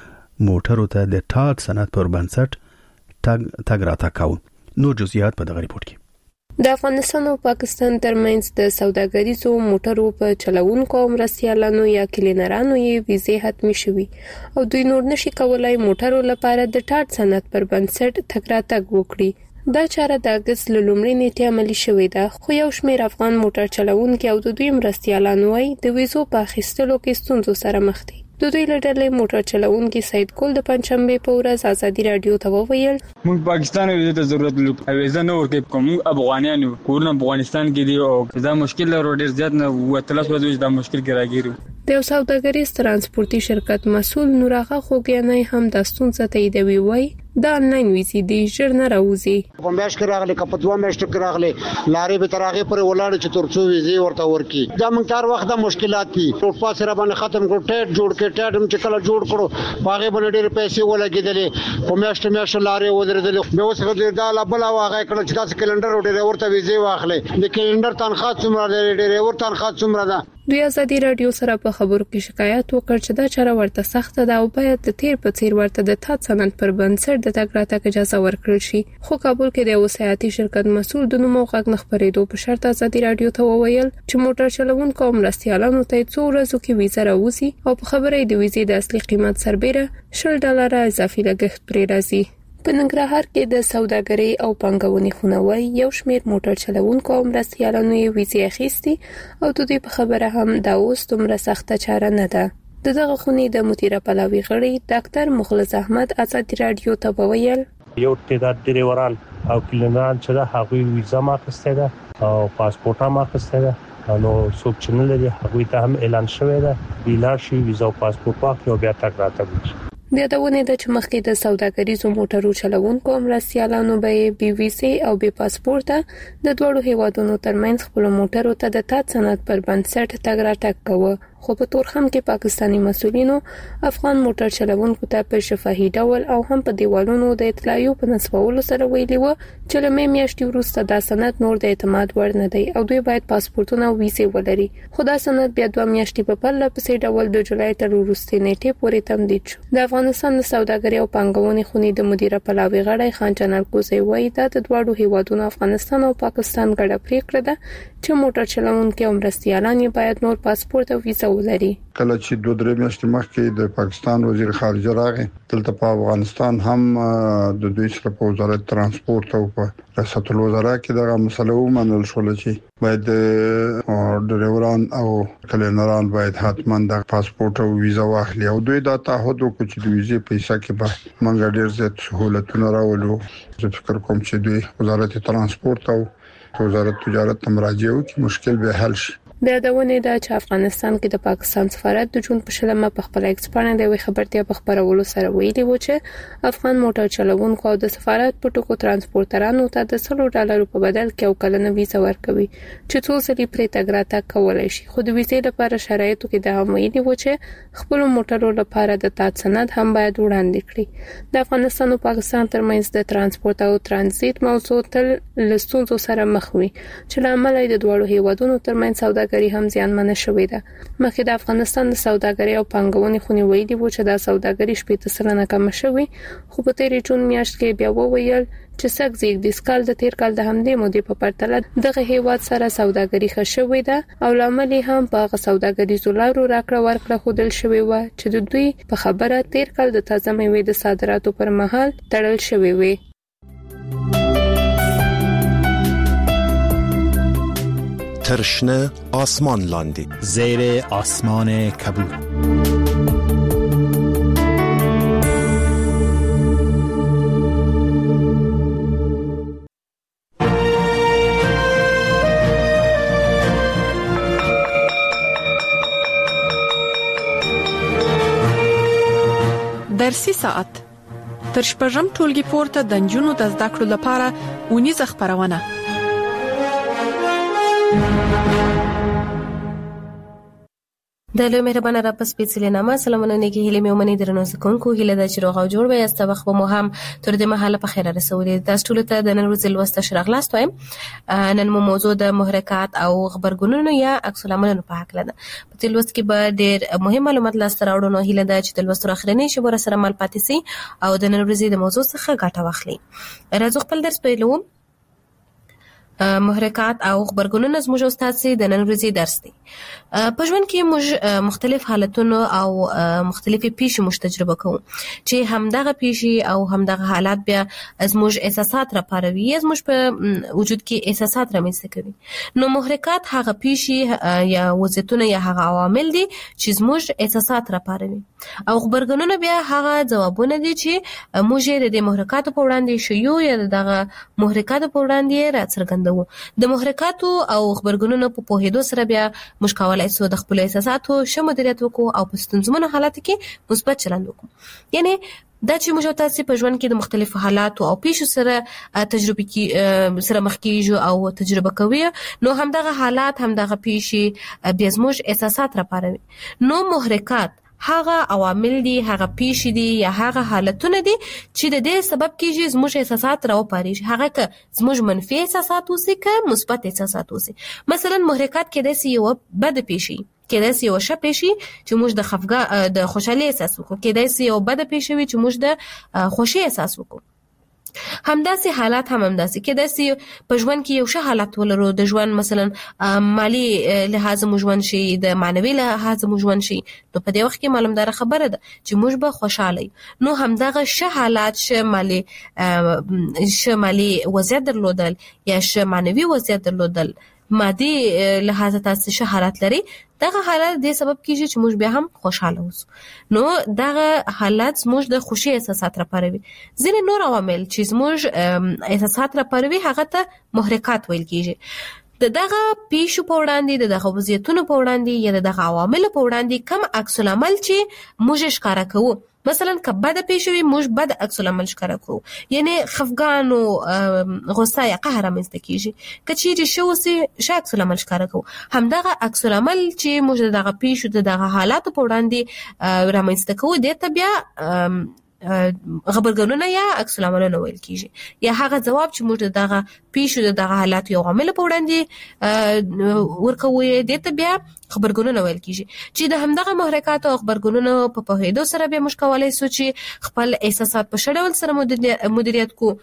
[SPEAKER 2] موټرو ته د ټاټ سند پر بنسټ تګ تګ راته کاو. نور جزئیات په دغه ریپورت کې.
[SPEAKER 8] د افغانستان او پاکستان ترمنځ د سوداګریزو موټرو په چلوونکو او مرستيالانو یا کلینرانو یې ویزې حتمی شوي او دوی نور نشي کولای موټرو لپاره د ټاټ سند پر بنسټ تګ راتګ وکړي. دا چاره د اگست له لومړۍ نیټې عملي شوې ده. خو یو شمېر افغان موټر چلوونکي او د دوی مرستيالان وایي د ویزو په اخیستلو کې ستونزو سره مخ دي. د دوی له ډلې موټر چلوونکي سید ګل د پنځشنبې په ورځ آزادي رادیو ته وویل
[SPEAKER 18] موږ پاکستان ویزه ته ضرورت لرو. ویزه نه ورکې کوم افغانانو کورونه افغانستان کې دی او دا مشکل لرو ډیر زیات نه وتلس ورځې دا مشکل کې راګیرو.
[SPEAKER 8] د یو سوداګریز ترانسپورتي شرکت مسؤل نوراغه خوګیانای هم د ستونزې تاییدوي. وایي دا آنلاین ویزې دی ژر نه راوځي.
[SPEAKER 19] په میاشت کې راغلي کپتوا میاشت کې راغلي لارې به ترغه پر ولاړ چې ترڅو ویزې ورته ورکی. دا موږ تر وخت د مشکلات دي. ټول پاسه را باندې ختم کړ ټیټ جوړ کې ټیټ هم چې کله جوړ کړو باغې باندې ډېر پیسې ولګېدلې. په میاشت میاشت لارې ودرېدلې. به اوس غوډه دا لا بل واغې کړ چې تاسو کلندر وړي ورته ویزې واخلې. د کلندر تنخواه څومره لري ډېر ورته تنخواه څومره ده.
[SPEAKER 8] دوی آزادي رادیو سره په خبرو کې شکایت وکړ چې دا چاره ورته سخته ده او باید د تیر په څیر ورته د تات سند پر بنسټ د تګ راتګ اجازه ورکړل شي. خو کابل کې د وسایتي شرکت مسؤل د نومو غږ نه خبرېدو په شرط آزادي رادیو ته وویل چې موټر چلوونکو او مرستيالانو ته څو ورځې کې ویزه راوځي او په خبرې د ویزې د اصلي قیمت سربېره شل ډالر اضافي لګښت پرې راځي. په ننګرهار کې د سوداګرۍ او پانګونې خونه وایي یو شمېر موټر چلوونکو او مرستيالانو یې ویزې اخیستي او د دوی په خبره هم دا اوس دومره سخته چاره نه ده. د دغه خونې د مدیره پلاوي غړي ډاکټر مخلص احمد آزادي رادیو ته وویل
[SPEAKER 20] یو تعداد ډریوران او کلینران چې دا هغوی ویزه ماخسته ده او پاسپورت هم ماخسته ده نو څوک چې نه لري هغوی ته هم اعلان شوی ده بلا شي ویزه او پاسپورت واخلي او بیا تګ راتګ.
[SPEAKER 8] بیا دا ونه د چې مخکې د سوداګریزو موټرو چلوونکو مرستيالانو به بي وي سي او بي پاسپورت د دوړو هیوادونو ترمنځ خپل موټرو ته د تات سند پر بنسټ تګ راتګ کوي. خو په تورخم کې پاکستانی مسؤلینو افغان موټر چلوونکو ته په شفاهي ډول او هم په دیوالونو د اطلاعیو په نسبولو سره ویلي و چې لمې میاشتې وروسته دا سند نور د اعتماد وړ نه دی او دوی باید پاسپورتونه او ویزې ولري. خو دا سند بیا دوه میاشتې په پرله پسې ډول د جولای تر وروستۍ نیټې پورې تمدید شو. د افغانستان د سوداګرۍ او پانګونې خونې د مدیره پلاوي غړی خان جنرال کوزي وایي دا د دوه هیوادونو افغانستان او پاکستان ګډه پریکړه ده چې موټر چلوونکي او مرستيالان باید نور پاسپورت او ویزه ولري.
[SPEAKER 21] کله چې دوه درې میاشتې مخکې د پاکستان وزیر خارجه راغی دلته په افغانستان هم د دوی سره په وزارت ترانسپورت او په ریاست الوزرا کې دغه مسله ومنل شو چې باید ډریوران او کلینران باید حتما د پاسپورت او ویزه واخلي او دوی دا تعهد وکړي چې د ویزې پیسې کې به منګ ډیر زیات سہولتونه راولو. زه فکر کوم چې دوی وزارت ترانسپورت او وزارت تجارت ته مراجعه وکړي مشکل به حل شي.
[SPEAKER 8] بیا دا ونه دا چې افغانستان کې د پاکستان سفارت د جون په شلمه په خپل ایکس باندې د خبرتیا په خبرولو سره ویلي و چې افغان موټر چلوونکو او د سفارت په ټکو ترانسپورترانو ته د سلو ډالرو په بدل کې او کلنه ویزه ورکوي چې څو ځلې پرې تګ راتګ کولای شي. خو د ویزې لپاره شرایطو کې دا هم ویلي و چې خپل موټرو لپاره د تات سند هم باید وړاندې کړي. د افغانستان او پاکستان ترمنځ د ترانسپورت او ترانزیت موضوع تل له ستونزو سره مخ وي چې لامل د دوه هیوادونو ترمنځ سوداګري سوداګري هم زیانمن شوې ده. مخکې د افغانستان د سوداګري او پانګونې خونې ویلي و چې د سوداګري شپږ سلنه کم شوې، خو په تیرې جون میاشت کې بیا وویل چې سږ زیږدیز کال د تیر کال د همدې مودې په پرتله دغه هیواد سره سوداګري ښه شوې ده او لامل هم په هغه سوداګریزو لارو راکړه ورکړه ښودل شوې وه چې د دوی په خبره تیر کال د تازه میوې د صادراتو پر مهال تړل شوې وې.
[SPEAKER 12] ترشنه آسمان لاندې
[SPEAKER 5] زیر آسمان کبود.
[SPEAKER 4] درسي ساعت تر شپږم ټولګي پورته د نجونو د زده کړو لپاره ونیزه خبرونه.
[SPEAKER 6] د له مهربانه را پس پیڅلې نامه سلامونه نیکی هیله مې ومني درنو زکونکو هیله د چروغ او جوړ وي استوخ به مو هم تر دې مهاله په خیره رسولې. تاسو ټول ته د نن ورځې لوسته شرغلاست وایم. نن مو موضوع د محرکات او خبرګونونو یا عکس العملونو په حق لده. په دې لوست کې به ډېر مهم معلومات لاسته راوړو. نو هیله ده چې د لوست اخرنی شی ور سره مل پاتې سي او د نن ورځې د موضوع څخه ګټه واخلي. راځو خپل درس پیلوو. محرکات او خبرګونونه زموږ استاد سي د نن ورځې درس دی. په ژوند کې موږ مختلف حالتونو او مختلفي پیښې موږ تجربه کوو چې همدغه پیښې او همدغه حالات بیا زموږ احساسات راپاروي یا زموږ په وجود کې احساسات رامنځته کوي. نو محرکات هغه پیښې یا وضعیتونه یا هغه عوامل دي چې زموږ احساسات راپاروي او خبرګونونه بیا هغه ځوابونه دي چې موږ د محرکاتو په وړاندې شیو یا دغه محرکاتو په وړاندې راڅرګندوي. د محرکاتو او خبرګونونو په پوهېدو سره بیا موږ کولای شو د خپل احساساتو ښه مدیریت وکړو او په ستونزمنو حالاتو کې مثبت چلند وکړو. یعنی دا چې موږ تاسو په ژوند کې د مختلفو حالاتو او پیښو سره تجربه کې سره مخ کیږو او تجربه کوي نو همدغه حالات همدغه پیښې بیا زموږ احساسات راپاروي. نو محرکات هغه عوامل دي هغه پیښې دي یا هغه حالتونه دي چې د دې سبب کیږي زموږ احساسات راوپاري. هغه که زموږ منفي احساسات اوسي که مثبت احساسات اوسي. مثلا محرکات کې د یو بد پیښې کې د یو ښه پیښې چې موږ د خفګان د خوشحالي احساس وکړو کې د یو بد پیښې وي چې موږ د خوشي احساس وکړو. همداسې حالات هم همداسې کې داسې په ژوند کې یو ښه حالت ولرو د ژوند مثلا مالی لحاظ مو ژوند شي د معنوي لحاظ مو ژوند شي نو په دې وخت کې معلومدار خبره ده چې موږ به خوشاله یو. نو همدغه ښه حالات ښه مالی ښه مالی وضعیت درلودل یا ښه معنوي وضعیت درلودل مادي لحاظ تاسو ښه حالت لري دغه حالت د سبب کیږي چې موږ بیا هم خوشاله اوسو. نو دغه حالت موږ د خوشي احساسات راپاروي. ځینې نور عوامل چې موږ احساسات راپاروي هغه ته محرکات ویل کیږي. د دغه پیښو په وړاندې د دغه وضعیتونو په وړاندې یا د دغه عوامل په وړاندې کوم عکس العمل چې موږ ښکارا کوو. مثلا کبه د پیښوي موږ بد عکس العمل ښکارا کوو یعنی خفګان او غصه یا قهر مستې کیږي. کچېږي شو سي ښه عکس العمل ښکارا کوو. همدغه عکس العمل چې موږ دغه پیښو د دغه حالات په وړاندې رامنځته کوو د تبیا خبرګونونه یا عکس العملونه ویل کیږي یا هغه جواب چې موږ دغه پیښو د دغه حالات یو عامل په وړاندې ورکوي د تبیا خبرګونونه ویل کیږي چې د همدغه محرکات او خبرګونونو په پوهېدو سره به موږ کولای شو چې خپل احساسات په ښه ډول سره مدیریت کو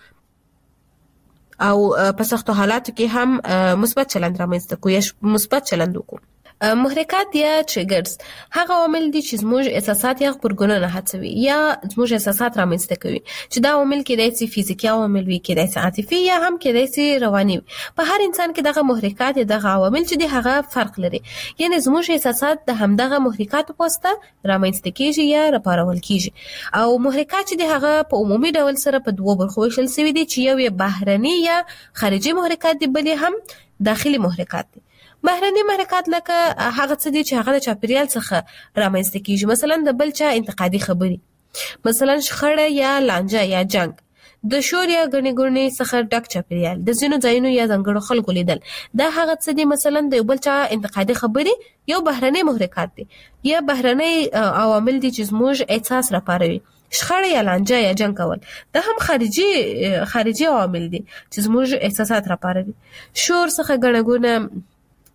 [SPEAKER 6] او په سختو حالاتو کې هم مثبت چلند رامنځته کو یا مثبت چلند وکړو. محرکات یا ټریګرز هغه عوامل دي چې زموږ احساسات یا خبرګونونه هڅوي یا زموږ احساسات رامنځته کوي چې دا عوامل کېدای شي فزیکي عوامل وي کېدای شي عاطفي یا هم کېدای شي رواني وي. په هر انسان کې دغه محرکات دغه عوامل چې دي هغه فرق لري. یعنی زموږ احساسات د همدغه محرکات په واسطه رامنځته کیږي یا راپارول کیږي او محرکات چې دي هغه په عمومي ډول سره په دوه برخو ویشل شوی دي چې یو یې بهرني یا خارجي محرکات دي بل هم داخلي محرکات دي. بهرني محرکات لکه هغه څه دي چې هغه د چاپیریال څخه رامنځته کیږي. مثلا د بل چا انتقادي خبري مثلا شخړه یا لانجه یا جنگ د شور یا غنی ګورنی څخه ډک چاپیریال د زینو ځایونو یا ځنګړو خلکو لیدل دا هغه څه دي مثلا د بل چا انتقادي خبري یو بهرني محرکات دي یا بهرني عوامل دي چې زموږ احساس راپاروي. شخړه یا لانجه یا جنگ کول دا هم خارجي خارجي عوامل دي چې زموږ احساسات راپاروي. شور څخه غنګونه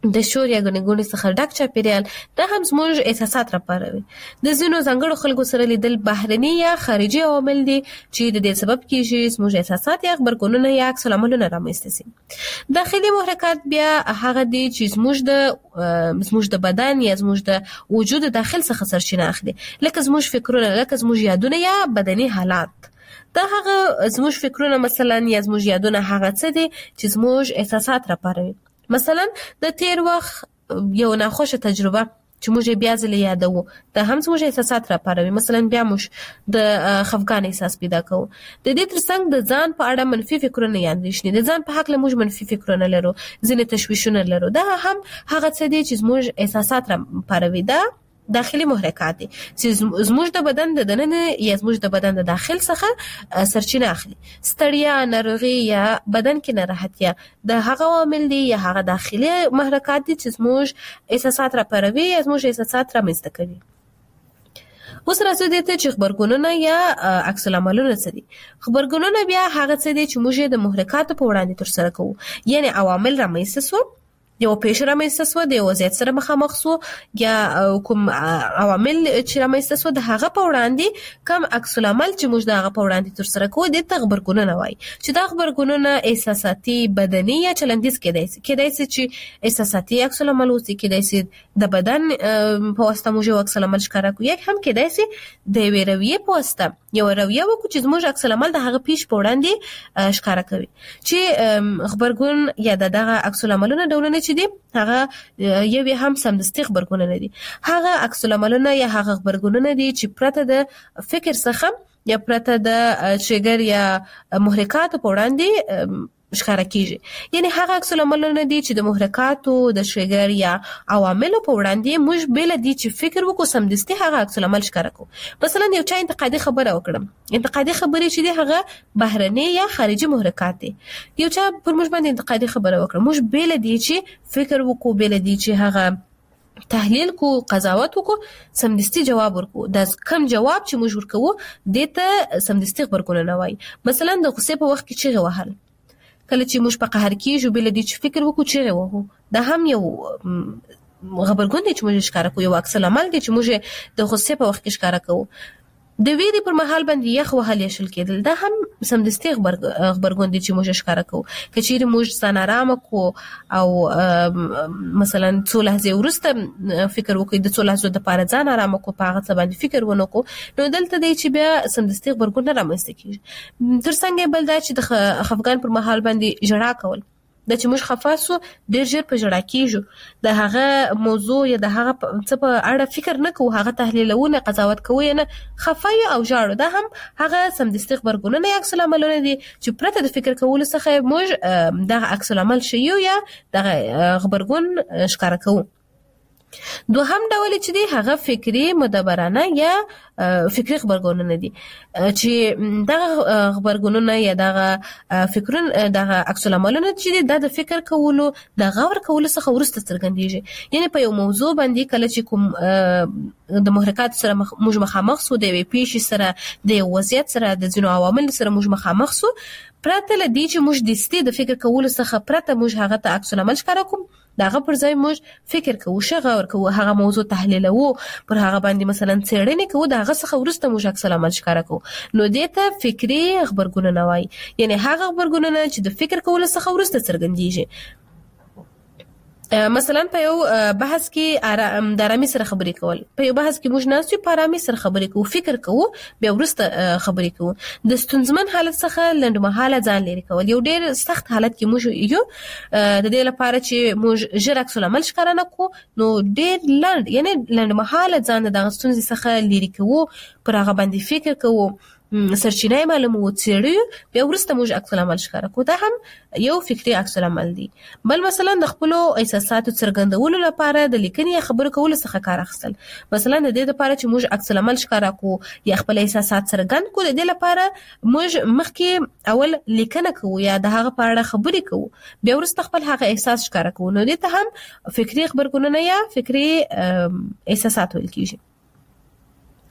[SPEAKER 6] د شور یا غنګونې څخه ډک چاپیریال دا هم زموږ احساسات راپاروي. د ځینو ځانګړو خلکو سره لیدل بهرني یا خارجي عوامل دي چې د دې سبب کیږي زموږ احساسات یا خبرګونونه یا عکس العملونه رامنځته شي. داخلي محرکات بیا هغه دي چې زموږ د زموږ د بدن یا زموږ د وجود داخل څخه سرچینه اخلي، لکه زموږ فکرونه، لکه زموږ یادونه یا بدني حالات. دا هغه زموږ فکرونه مثلا یا زموږ یادونه هغه څه دي چې زموږ احساسات راپاروي. مثلا د تیر وخت یو ناخوشه تجربه چې موږ بیا ځل یادو دا هم زموږ احساسات راپاروي. مثلا بیا موږ د خفګان احساس پیدا کوو. د دې ترڅنګ د ځان په اړه منفي فکرونه یا اندېښنې، د ځان په حق له موږ منفي فکرونه لرو، ځینې تشویشونه لرو. دا هم هغه څه دي چې زموږ احساسات راپاروي. دا داخلي محرکات دي چې زموږ د بدن د دننه یا زموږ د بدن د داخل څخه سرچینه اخلي. ستړیا، ناروغي یا بدن کې ناراحتیا د هغه عوامل دي یا هغه داخلي محرکات دي چې زموږ احساسات راپاروي یا زموږ احساسات رامنځته کوي. اوس راځو دې ته چې خبرګونونه یا عکس العملونه څه دي. خبرګونونه بیا هغه څه دي چې موږ د محرکاتو په وړاندې ترسره کوو، یعنی عوامل رامنځته شو، یو پیښه رامنځته شوه، د یو وضعیت سره مخامخ شو یا کوم عوامل چې رامنځته شوه د هغه په وړاندې کوم عکس العمل چې موږ د هغه په وړاندې ترسره کوو دې ته غبرګونونه وایي. چې دا غبرګونونه احساساتي، بدني یا چلندیز کېدای شي. کېدای شي چې احساساتي عکس العمل اوسي، کېدای شي د بدن په واسطه موږ یو عکس العمل ښکاره کوو، یا هم کېدای شي د یوې رویې په واسطه یو رویه وکړو چې زموږ عکس العمل د هغه پیښې په وړاندې ښکاره کوي. چې غبرګون یا دغه عکس العملونه ډولونه چې دي هغه یو هم سمدستي خبرګونونه دي. هغه عکس العملونه یا هغه خبرګونونه دي چې پرته د فکر څخه یا پرته د ټریګر یا محرکاتو په وړاندې ښکاره کیږي. یعنی هغه عکس العملونه دي چې د محرکاتو، د ټریګر یا عواملو په وړاندې موږ بل دي چې فکر وکړو سمدستي هغه عکس العمل ښکاره کوو. مثلا یو چا انتقادي خبره وکړم، انتقادي خبرې چې دي هغه بهرني یا خارجي محرکات دي. یو چا پر موږ باندې انتقادي خبره وکړه، موږ بل دي چې فکر وکړو، بل دي چې هغه تحلیل کو، قضاوت وکړو، سمدستي جواب ورکو. دا کم جواب چې موږ ورکو دته سمدستي خبرګونونه وایي. مثلا د غصې په وخت کې چیغې وهل، کله چې موږ په قهر کېږو بل دي چې فکر وکړو چیغې وهو، دا هم یو خبرګون دی چې موږ ښکاره کوو، یو عکس العمل دی چې موږ د غصې په وخت کې ښکاره کوو. د ویرې پر مهال باندې یخ وهل یا شل کېدل دا هم سمدستي خبرګون دی چې موږ ښکاره کوو. که چیرې موږ ځان ارامه کړو او مثلا څو لحظې وروسته فکر وکړو د څو لحظو دپاره ځان ارامه کړو، په هغه څه باندې فکر ونه کړو، نو دلته دی چې بیا سمدستي غبرګون نه رامنځته کېږي. تر څنګ بل دا چې د خفګان پر مهال باندې ژړا کول، دا چې موږ خفه سو ډېر ژر په ژړا کېږو، د هغه موضوع یا د هغه څه په اړه فکر نه کوو، هغه تحلیلوو نه، قضاوت کوو یې نه، خفه یو او ژاړو. دا هم هغه سمدستي غبرګونونه یا عکس العملونه دي چې پرته د فکر کولو څخه موږ دغه عکس العمل ښیو یا دغه غبرګون ښکاره کوو. دوهم ډول چې دی هغه فکری مدبرانه یا فکری خبرګونونه دي چې دغه خبرګونونه یا دغه فکرونه دغه عکس العملونه چې دی د فکر کولو د غور کولو څخه ورسته څرګندېږي. یعنی په یو موضوع باندې کله چې کوم د محرکات سره موږ مخامخ سو، د یوې پیښې سره، د یو وضعیت سره، د ځینو عواملو سره موږ مخامخ سو، پرته له دې چې موږ دستي د فکر کولو څخه پرته موږ هغه ته عکس العمل ښکاره کوو، دغه پر ځای موږ فکر کوو، شغور کوو، هغه موضوع تحلیلوو، پر هغه باندې مثلا څېړنې کوو، د هغه څخه وروسته موږ عکس العمل ښکاره کوو، نو دې ته فکري غبرګونونه وایي. یعنی هغه غبرګونونه چې د فکر کولو څخه وروسته څرګندېږي. مثلا په یو بحث کې د آرامي سره خبرې کول، په یو بحث کې موږ ناست یو په آرامي سره خبرې کوو، فکر کوو، بیا وروسته خبرې کوو. د ستونزمن حالت څخه لنډمهاله ځان لرې کول، یو ډېر سخت حالت کې موږ یو، د دې لپاره چې موږ ژر عکس العمل ښکاره نه کړو، نو ډېر لنډ یعنی لنډمهاله ځان د دغه ستونزې څخه لرې کوو، پر هغه باندې فکر کوو، سرچینه معلومو، څېړو، بیا وروسته موږ عکس العمل ښکاره کوو. دا هم یو فکري عکس العمل دی. بل مثلا د خپلو احساساتو څرګندولو لپاره د لیکنې یا خبرو کولو څخه کار اخیستل. مثلا د دې لپاره چې موږ عکس العمل ښکاره کوو یا خپل احساسات څرګند کوو، د دې لپاره موږ مخکې اول لیکنه کوو یا د هغه په اړه خبرې کوو، بیا وروسته خپل هغه احساس ښکاره کوو، نو دې ته هم فکري خبرګونونه یا فکري احساسات ویل کېږي.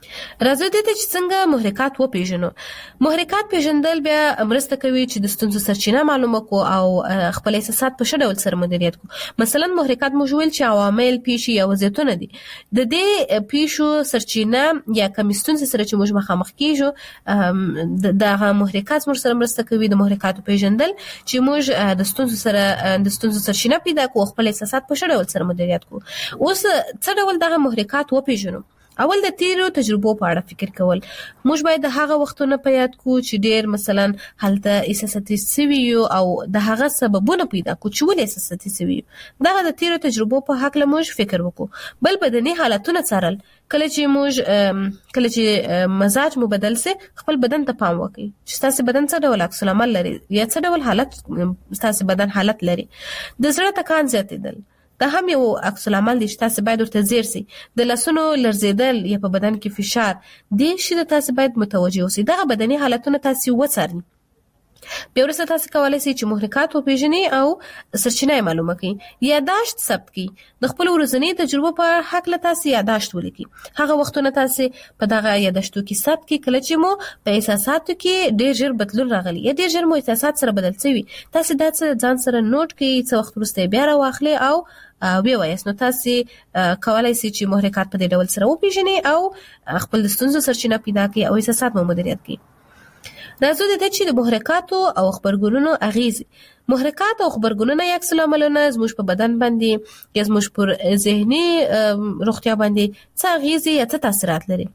[SPEAKER 6] راځو دې ته چې څنګه محرکات وپیژنو. محرکات پیژندل بیا مرسته کوي چې د ستونزو سرچینه معلومه کو او خپل احساسات په ښه ډول سره مدیریت کو. مثلا محرکات موږ ویل چې عوامل، پیښې او وضعیتونه دي. د دې پیښو سرچینه یا کوم ستونزې سره چې موږ مخامخ کیږو دغه محرکات موږ سره مرسته کوي د محرکاتو پیژندل چې موږ د ستونزو سره د ستونزو سرچینه پیدا کو، خپل احساسات په ښه ډول سره مدیریت کو. اوس څه ډول دغه محرکات وپیژنو؟ اول د تیرو تجربو په اړه فکر کول. موږ باید د هغه وختونو په یاد کو چې ډېر مثلا هلته احساساتي سوي یو او د هغه سببونه پیدا کو چې ولې احساساتي سوي یو. دغه د تیرو تجربو په حق له موږ فکر وکړو. بل بدني حالتونه څارل. کله چې موږ کله چې مزاج مو بدل سي، خپل بدن ته پام وکړئ چې تاسو بدن څه ډول عکس العمل لري یا څه ډول حالت تاسو بدن حالت لري. د زړه ټکان زیاتېدل دا هم یو عکس العمل دی چې تاسو باید ورته ځیر سي. د لاسونو لرزیدل یا په بدن کې فشار دې شي د تاسو باید متوجه اوسئ. دغه بدني حالتونه تاسو وڅارئ. بیا وروسته تاسو کولای شئ چې محرکات وپیژنئ او سرچینه معلومه کړئ. یاداشت ثبت کړئ. د خپل ورځني تجربو په حق له تاسو یاداشت ولیکئ. هغه وختونه تاسو په دغه یاداشتو کې ثبت کړئ کله چې مو په احساساتو کې ډېر ژر بدلون راغلی یا ډېر ژر مو احساسات سره بدل شوي. تاسو دا ځان سره نوٹ کړئ، څه وخت وروسته بیا راواخلئ او وی وایاست. نو تاسو کولای شئ چې محرکات په دې ډول سره وپیژنئ او خپل د ستونزو سرچینه پیدا کړئ او احساسات مو مدیریت کړئ. راځو د دې چې د محرکاتو او خبرګونونو اغیز. محرکات او خبرګونونه یا عکس العملونه زموږ په بدن باندې یا زموږ پر ذهني روغتیا باندې څه اغیز یا څه تاثیرات لري.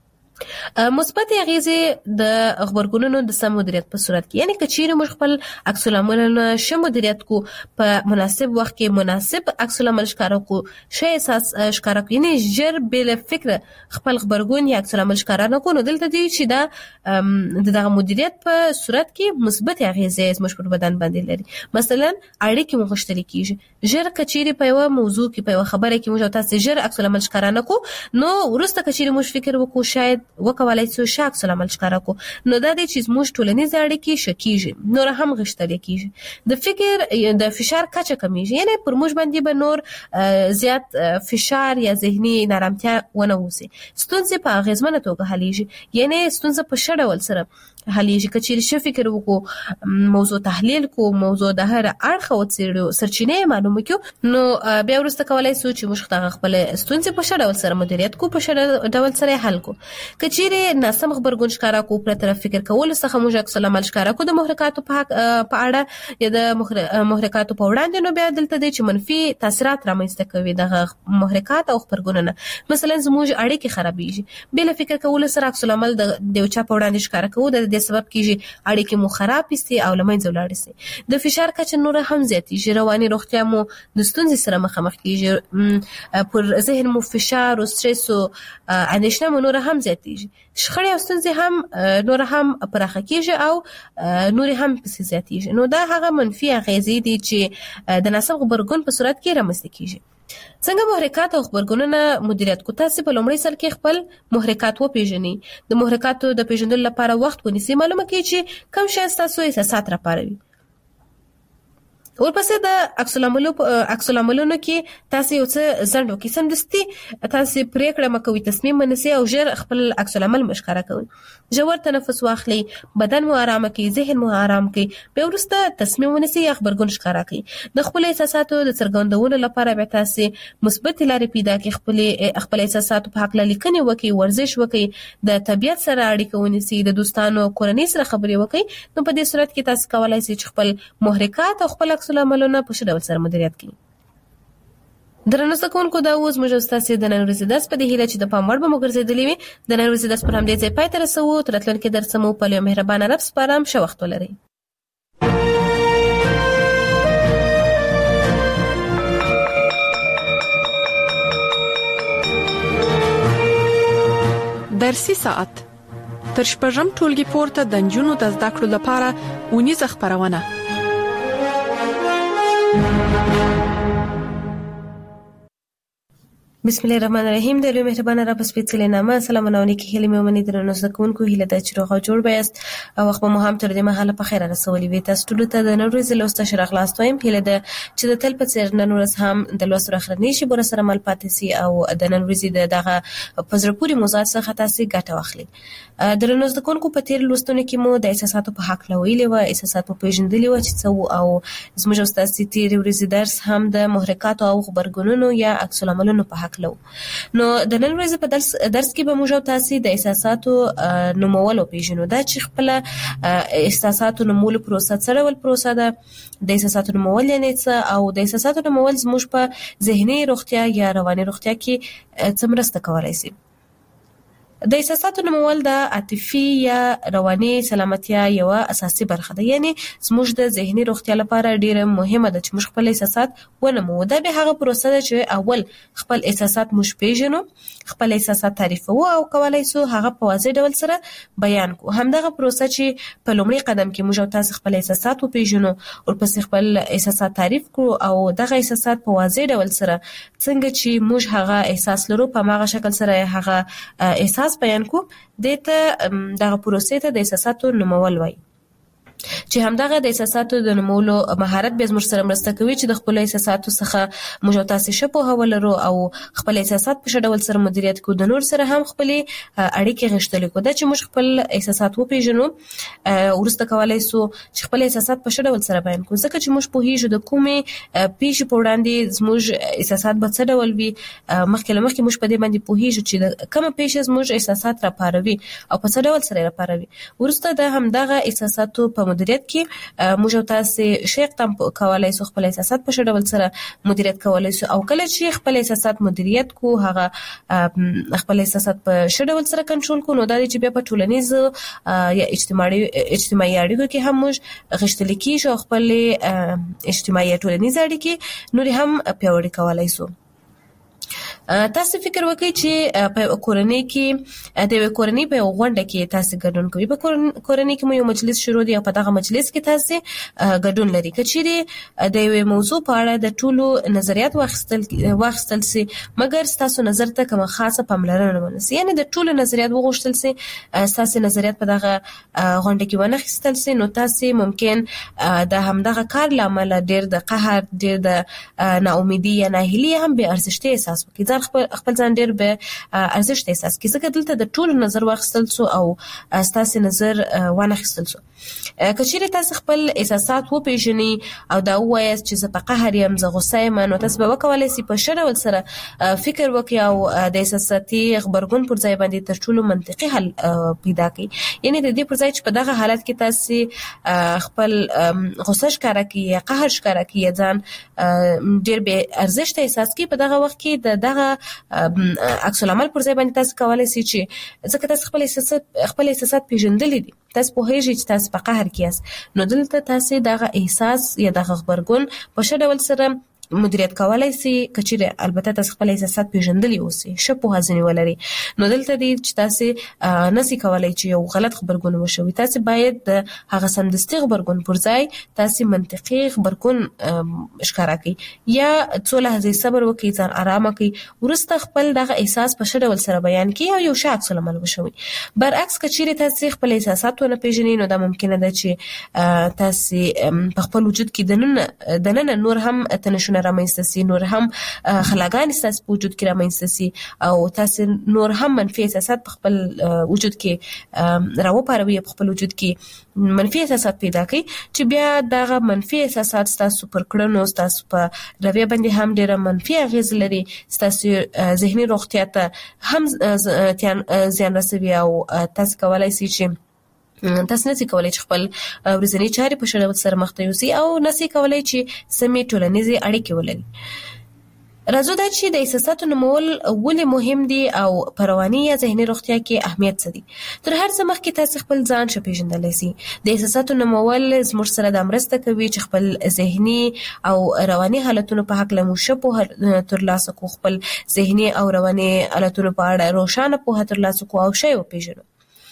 [SPEAKER 6] مثبت اغیزې د خبرګونونو د سم مدیریت په صورت کې، یعنی کچېرې موږ خپل عکس العملونه ښه مدیریت کو، په مناسب وخت کې مناسب عکس العمل ښکاره کو، ښه احساس ښکاره کو، یعنی ژر بل فکر خپل خبرګون یا عکس العمل ښکاره نه کو، نو دلته دی چې دا دغه مدیریت په صورت کې مثبت اغیزې زموږ پر بدن باندې لري. مثلا اړیکې مو غښتلې کیږي. ژر کچېرې په یو موضوع کې په یو خبره کې موږ تاسو ژر عکس العمل ښکاره نه کو، نو ورسته کچېرې موږ فکر وکړو شاید وکولای شو ښه عکس العمل ښکاره کو، نو دا دی چې زموږ ټولنیز اړیکې ښه کیږي، نور هم غښتلې کیږي. د فکر د فشار کچه کمیږي، یعنی پر موږ باندې به نور زیات فشار یا ذهني نارامتیا ونه وسی. ستونزې په اغیزمنه توګه حلیږي، یعنی ستونزه په ښه ډول سره حلیږي. کچېرې ښه فکر وکړو، موضوع تحلیل کو، موضوع د هر اړخه وڅېړو، سرچینې معلومه کړو، نو بیا وروسته کولای شو چې موږ دغه خپل ستونزې په ښه ډول سره مدیریت کو، په ښه ډول سره حل کو. کچېرې ناسم خبرګون ښکاره کو، پر طرف فکر کول څخه موږ عکس العمل ښکاره کو د محرکاتو په په اړه یا د محرکاتو په وړاندې، نو بیا دلته دی چې منفي تاثیرات رامنځته کوي دغه محرکات او خبرګونونه. مثلا زموږ اړیکې خرابېږي، بل فکر کول سره عکس العمل د یو چا په وړاندې ښکاره کوو، د دې سبب کیږي اړیکې مو خراب شي او لمنځه ولاړ شي. د فشار کچه نور هم زیاتېږي، رواني روغتیا مو د ستونزې سره مخامخ کیږي، پر ذهن مو فشار او استرس او اندېښنه مو نور هم زیاتېږي. شخړې او ستونزې هم نور هم پراخه کیږي او نور هم پسې زیاتېږي. نو دا هغه منفي اغیزې دي چې د ناسم خبرګون په صورت کې رامنځته کیږي. څنګه محرکات او خبرګونونه مدیریت کو؟ تاسو په لومړي سر کې خپل محرکات وپیژنئ. د محرکاتو د پیژندلو لپاره وخت ونیسئ، معلومه کړئ چې کوم شی ستاسو احساسات راپاروي. ورپسې د عکس العملو عکس العملونو کې تاسو یو څه ځنډ وکړئ، سمدستي تاسو پریکړه مکوئ، تصمیم ونیسئ او ژر خپل عکس العمل مشکاره کوئ. ژور تنفس واخلئ، بدن مو آرام کړئ، ذهن مو آرام کړئ، بیا وروسته تصمیم ونیسئ یا خبرګون ښکاره کړئ. د خپل احساساتو د څرګندولو لپاره بیا تاسو مثبت لارې پیدا کړئ، خپل خپل احساساتو په حق لیکنې وکړئ، ورزش وکړئ، د طبیعت سره اړیکه ونیسئ، د دوستانو کورنۍ سره خبرې وکړئ. نو په دې صورت کې تاسو کولای شئ چې خپل محرکات او خپل عکس العملونه په ښه ډول سره مدیریت کړئ. درنو زده کوونکو، دا اوس موږ ستاسو د نن ورځې درس په دې هیله چې د پام وړ به مو ګرځېدلی وي. د نن ورځې درس پر همدې ځای پای ته رسوو. تر راتلونکي درسه مو په یو مهربانه رب سپارم. ښه وخت ولرئ.
[SPEAKER 4] درسي ساعت تر شپږم ټولګي پورته د نجونو د زده کړو لپاره اونیزه خپرونه.
[SPEAKER 6] بسم الله الرحمن الرحیم. د لوی مهربانه رب سپېڅلې نامه سلامونه کې هلي مې ومني درنو زکونکو هله د چروغه جوړ بیاست او وخت مو هم تر دې مهاله په خیر رسولې وي. تاسو ټول ته د نورو زلوسته شرح خلاصوم هله د چې د تل په څیر نن ورځ هم د لوستو اخرنی شي بر سره مل پاتې سي او د نن ورځې دغه پزرپوري موضوعات څخه تاسو ګټه واخلئ. درنو زکونکو په تیر لوستونه کې مو د احساساتو په حق لویلې و احساسات په پیژندلې و چې څو او زموږ استاد سي تیر ورځې درس هم د محرکات او خبرګونونو یا عکس العملونو په لو. نو د نن ورځې په درس درس کې به موږ تاسو د احساساتو نومول او پیژنو دا چې خپل احساساتو نومول پروسه سره ول پروسه ده د احساساتو نومول یعنی څه او د احساساتو نومول زموږ په ذهني روغتیا یا رواني روغتیا کې څه مرسته کولای شي. د احساساتو نومول د عاطفي یا رواني سلامتیا یو اساسي برخه ده، یعنی زموږ د ذهني روغتیا لپاره ډیره مهمه ده چې موږ خپل احساسات ونمو. دا به هغه پروسه ده چې اول خپل احساسات موږ پیژنو، خپل احساسات تعریفو او کولای شو هغه په واضح ډول سره بیان کو. همدغه پروسه چې په لومړي قدم کې موږ تاسو خپل احساسات وپیژنو او پس خپل احساسات تعریف کړو او دغه احساسات په واضح ډول سره څنګه چې موږ هغه احساس لرو په هغه شکل سره هغه احساس بیان کو دته دغه پروسې ته د احساساتو نومول وایي. چې همدغه د احساساتو د نومولو مهارت به زموږ سره مرسته کوي چې د خپل احساساتو څخه موږ تاسو شپو هولرو او خپل احساسات په ډول سره مدیریت کو، د نور سره هم خپل اړیکې غښتلې کو. دا چې موږ خپل احساسات وپیژنو ورسته کولای شو چې خپل احساسات په ډول سره بیان کو، ځکه چې موږ په هیڅ د کومې پیښې په وړاندې زموږ احساسات به څه ډول وي. مخکې لمخکې موږ په دې باندې په هیڅ چې کومه پیښه زموږ احساسات را پاروي او په څه ډول سره را پاروي. ورسته د همدغه احساساتو په مدیریت کې موږ تاسو شیخ تم کولای شو خپل احساسات په ډول سره مدیریت کولای شو او کله چې خپل احساسات مدیریت کو هغه خپل احساسات په ډول سره کنټرول کو، نو دا چې بیا په ټولنیز یا اجتماعي اجتماعي اړیکو کې هم موږ غښتل کیږو، خپل اجتماعي ټولنیز اړیکې نور هم پیاوړي کولای شو. تاسو فکر وکړئ چې په کورنۍ کې د کورنۍ په غونډه کې تاسو ګډون کوئ. په کورنۍ کې مو یو مجلس شروع دی او په دغه مجلس کې تاسو ګډون لري. کچېری د یو موضوع په اړه د ټولو نظریات واخیستل واخیستل سي مګر تاسو نظر ته کومه خاصه پاملرنه ونیسئ، یعنی د ټولو نظریات وغوښتل سي تاسو نظریات په دغه غونډه کې ونه خستل سي، نو تاسو ممکن د همدغه کار لامل ډیر د قهر، ډیر د ناامیدي یا ناهیلي هم به ارزښت احساس وکړي. خپل خپل ځان ډیر به ارزښت احساس کړي، ځکه دلته د ټولو نظر واخیستل سو او تاسو نظر ونه خستل سو. کچېری تاسو خپل احساسات وپیژنئ او دا وایاست چې زه په قهر یم، زه غوسه یم، نو تاسو به وکولای شئ په ښه ډول سره فکر وکړئ او د احساساتي خبرګون پر ځای باندې تر ټولو منطقي حل پیدا کړئ. یعنی د دې پر ځای چې په دغه حالت کې تاسو خپل غوسه ښکاره کړئ یا قهر ښکاره کړئ، ځان ډیر به ارزښت احساس کړئ، په دغه وخت کې د دغه عکس العمل پر ځای باندې تاسو کولای شئ چې ځکه تاسو خپل احساسات خپل احساسات پیژندلې دي، تاسو په هیڅ چې تاسو په قهر کې یاست، نو دلته تاسو دغه احساس یا دغه خبرګون په ښه ډول سره مدیریت کولای شي. کچېره البته تاسو خپل احساسات پیژندلې اوسئ، شپو هزنی ولري، نو دلته دي چې تاسو نسی کولای چې یو غلط خبرګون وشوي. تاسو باید د هغه سمدستي خبرګون پر ځای تاسو منطقي خبرګون ښکارا کړئ یا څو لحظې صبر وکړئ، ځان آرام کړئ، ورسته خپل دغه احساس په ښه ډول سره بیان کړئ او یو شاک سلامل وشوي. برعکس کچېره تاسو خپل احساسات ونه پیژنئ، نو دا ممکنه ده چې تاسو په خپل وجود کې دننه دننه نور هم تنشونه رامنځته سي، نور هم خلاګان تاسو په وجود کې رامنځته سي او تاسو نور هم منفي احساسات په خپل وجود کې راوپاروي، په خپل وجود کې منفي احساسات پیدا کوي چې بیا دغه منفي احساسات تاسو پر کړنو تاسو په رویه باندې هم ډېر منفي اغیز لري، تاسو ذهني روغتیا ته هم زیان رسوي او تاسو کولای شئ چې تاسو نسی کولای چې خپل ورځنی چارې په ښه ډول سره مخته یوسئ او نسی کولای چې سمې ټولنیزې اړیکې ولري. راځو دا چې د احساساتو نومول ولې مهم دي او په رواني یا ذهني روغتیا کې اهمیت څه دي. تر هر څه مخکې تاسو خپل ځان ښه پیژندلی شئ. د احساساتو نومول زموږ سره د مرسته کوي چې خپل ذهني او رواني حالتونو په هکله مو ښه پوهه ترلاسه کړو، خپل ذهني او رواني حالتونو په اړه روښانه پوهه ترلاسه کړو او ښه وپیژنو.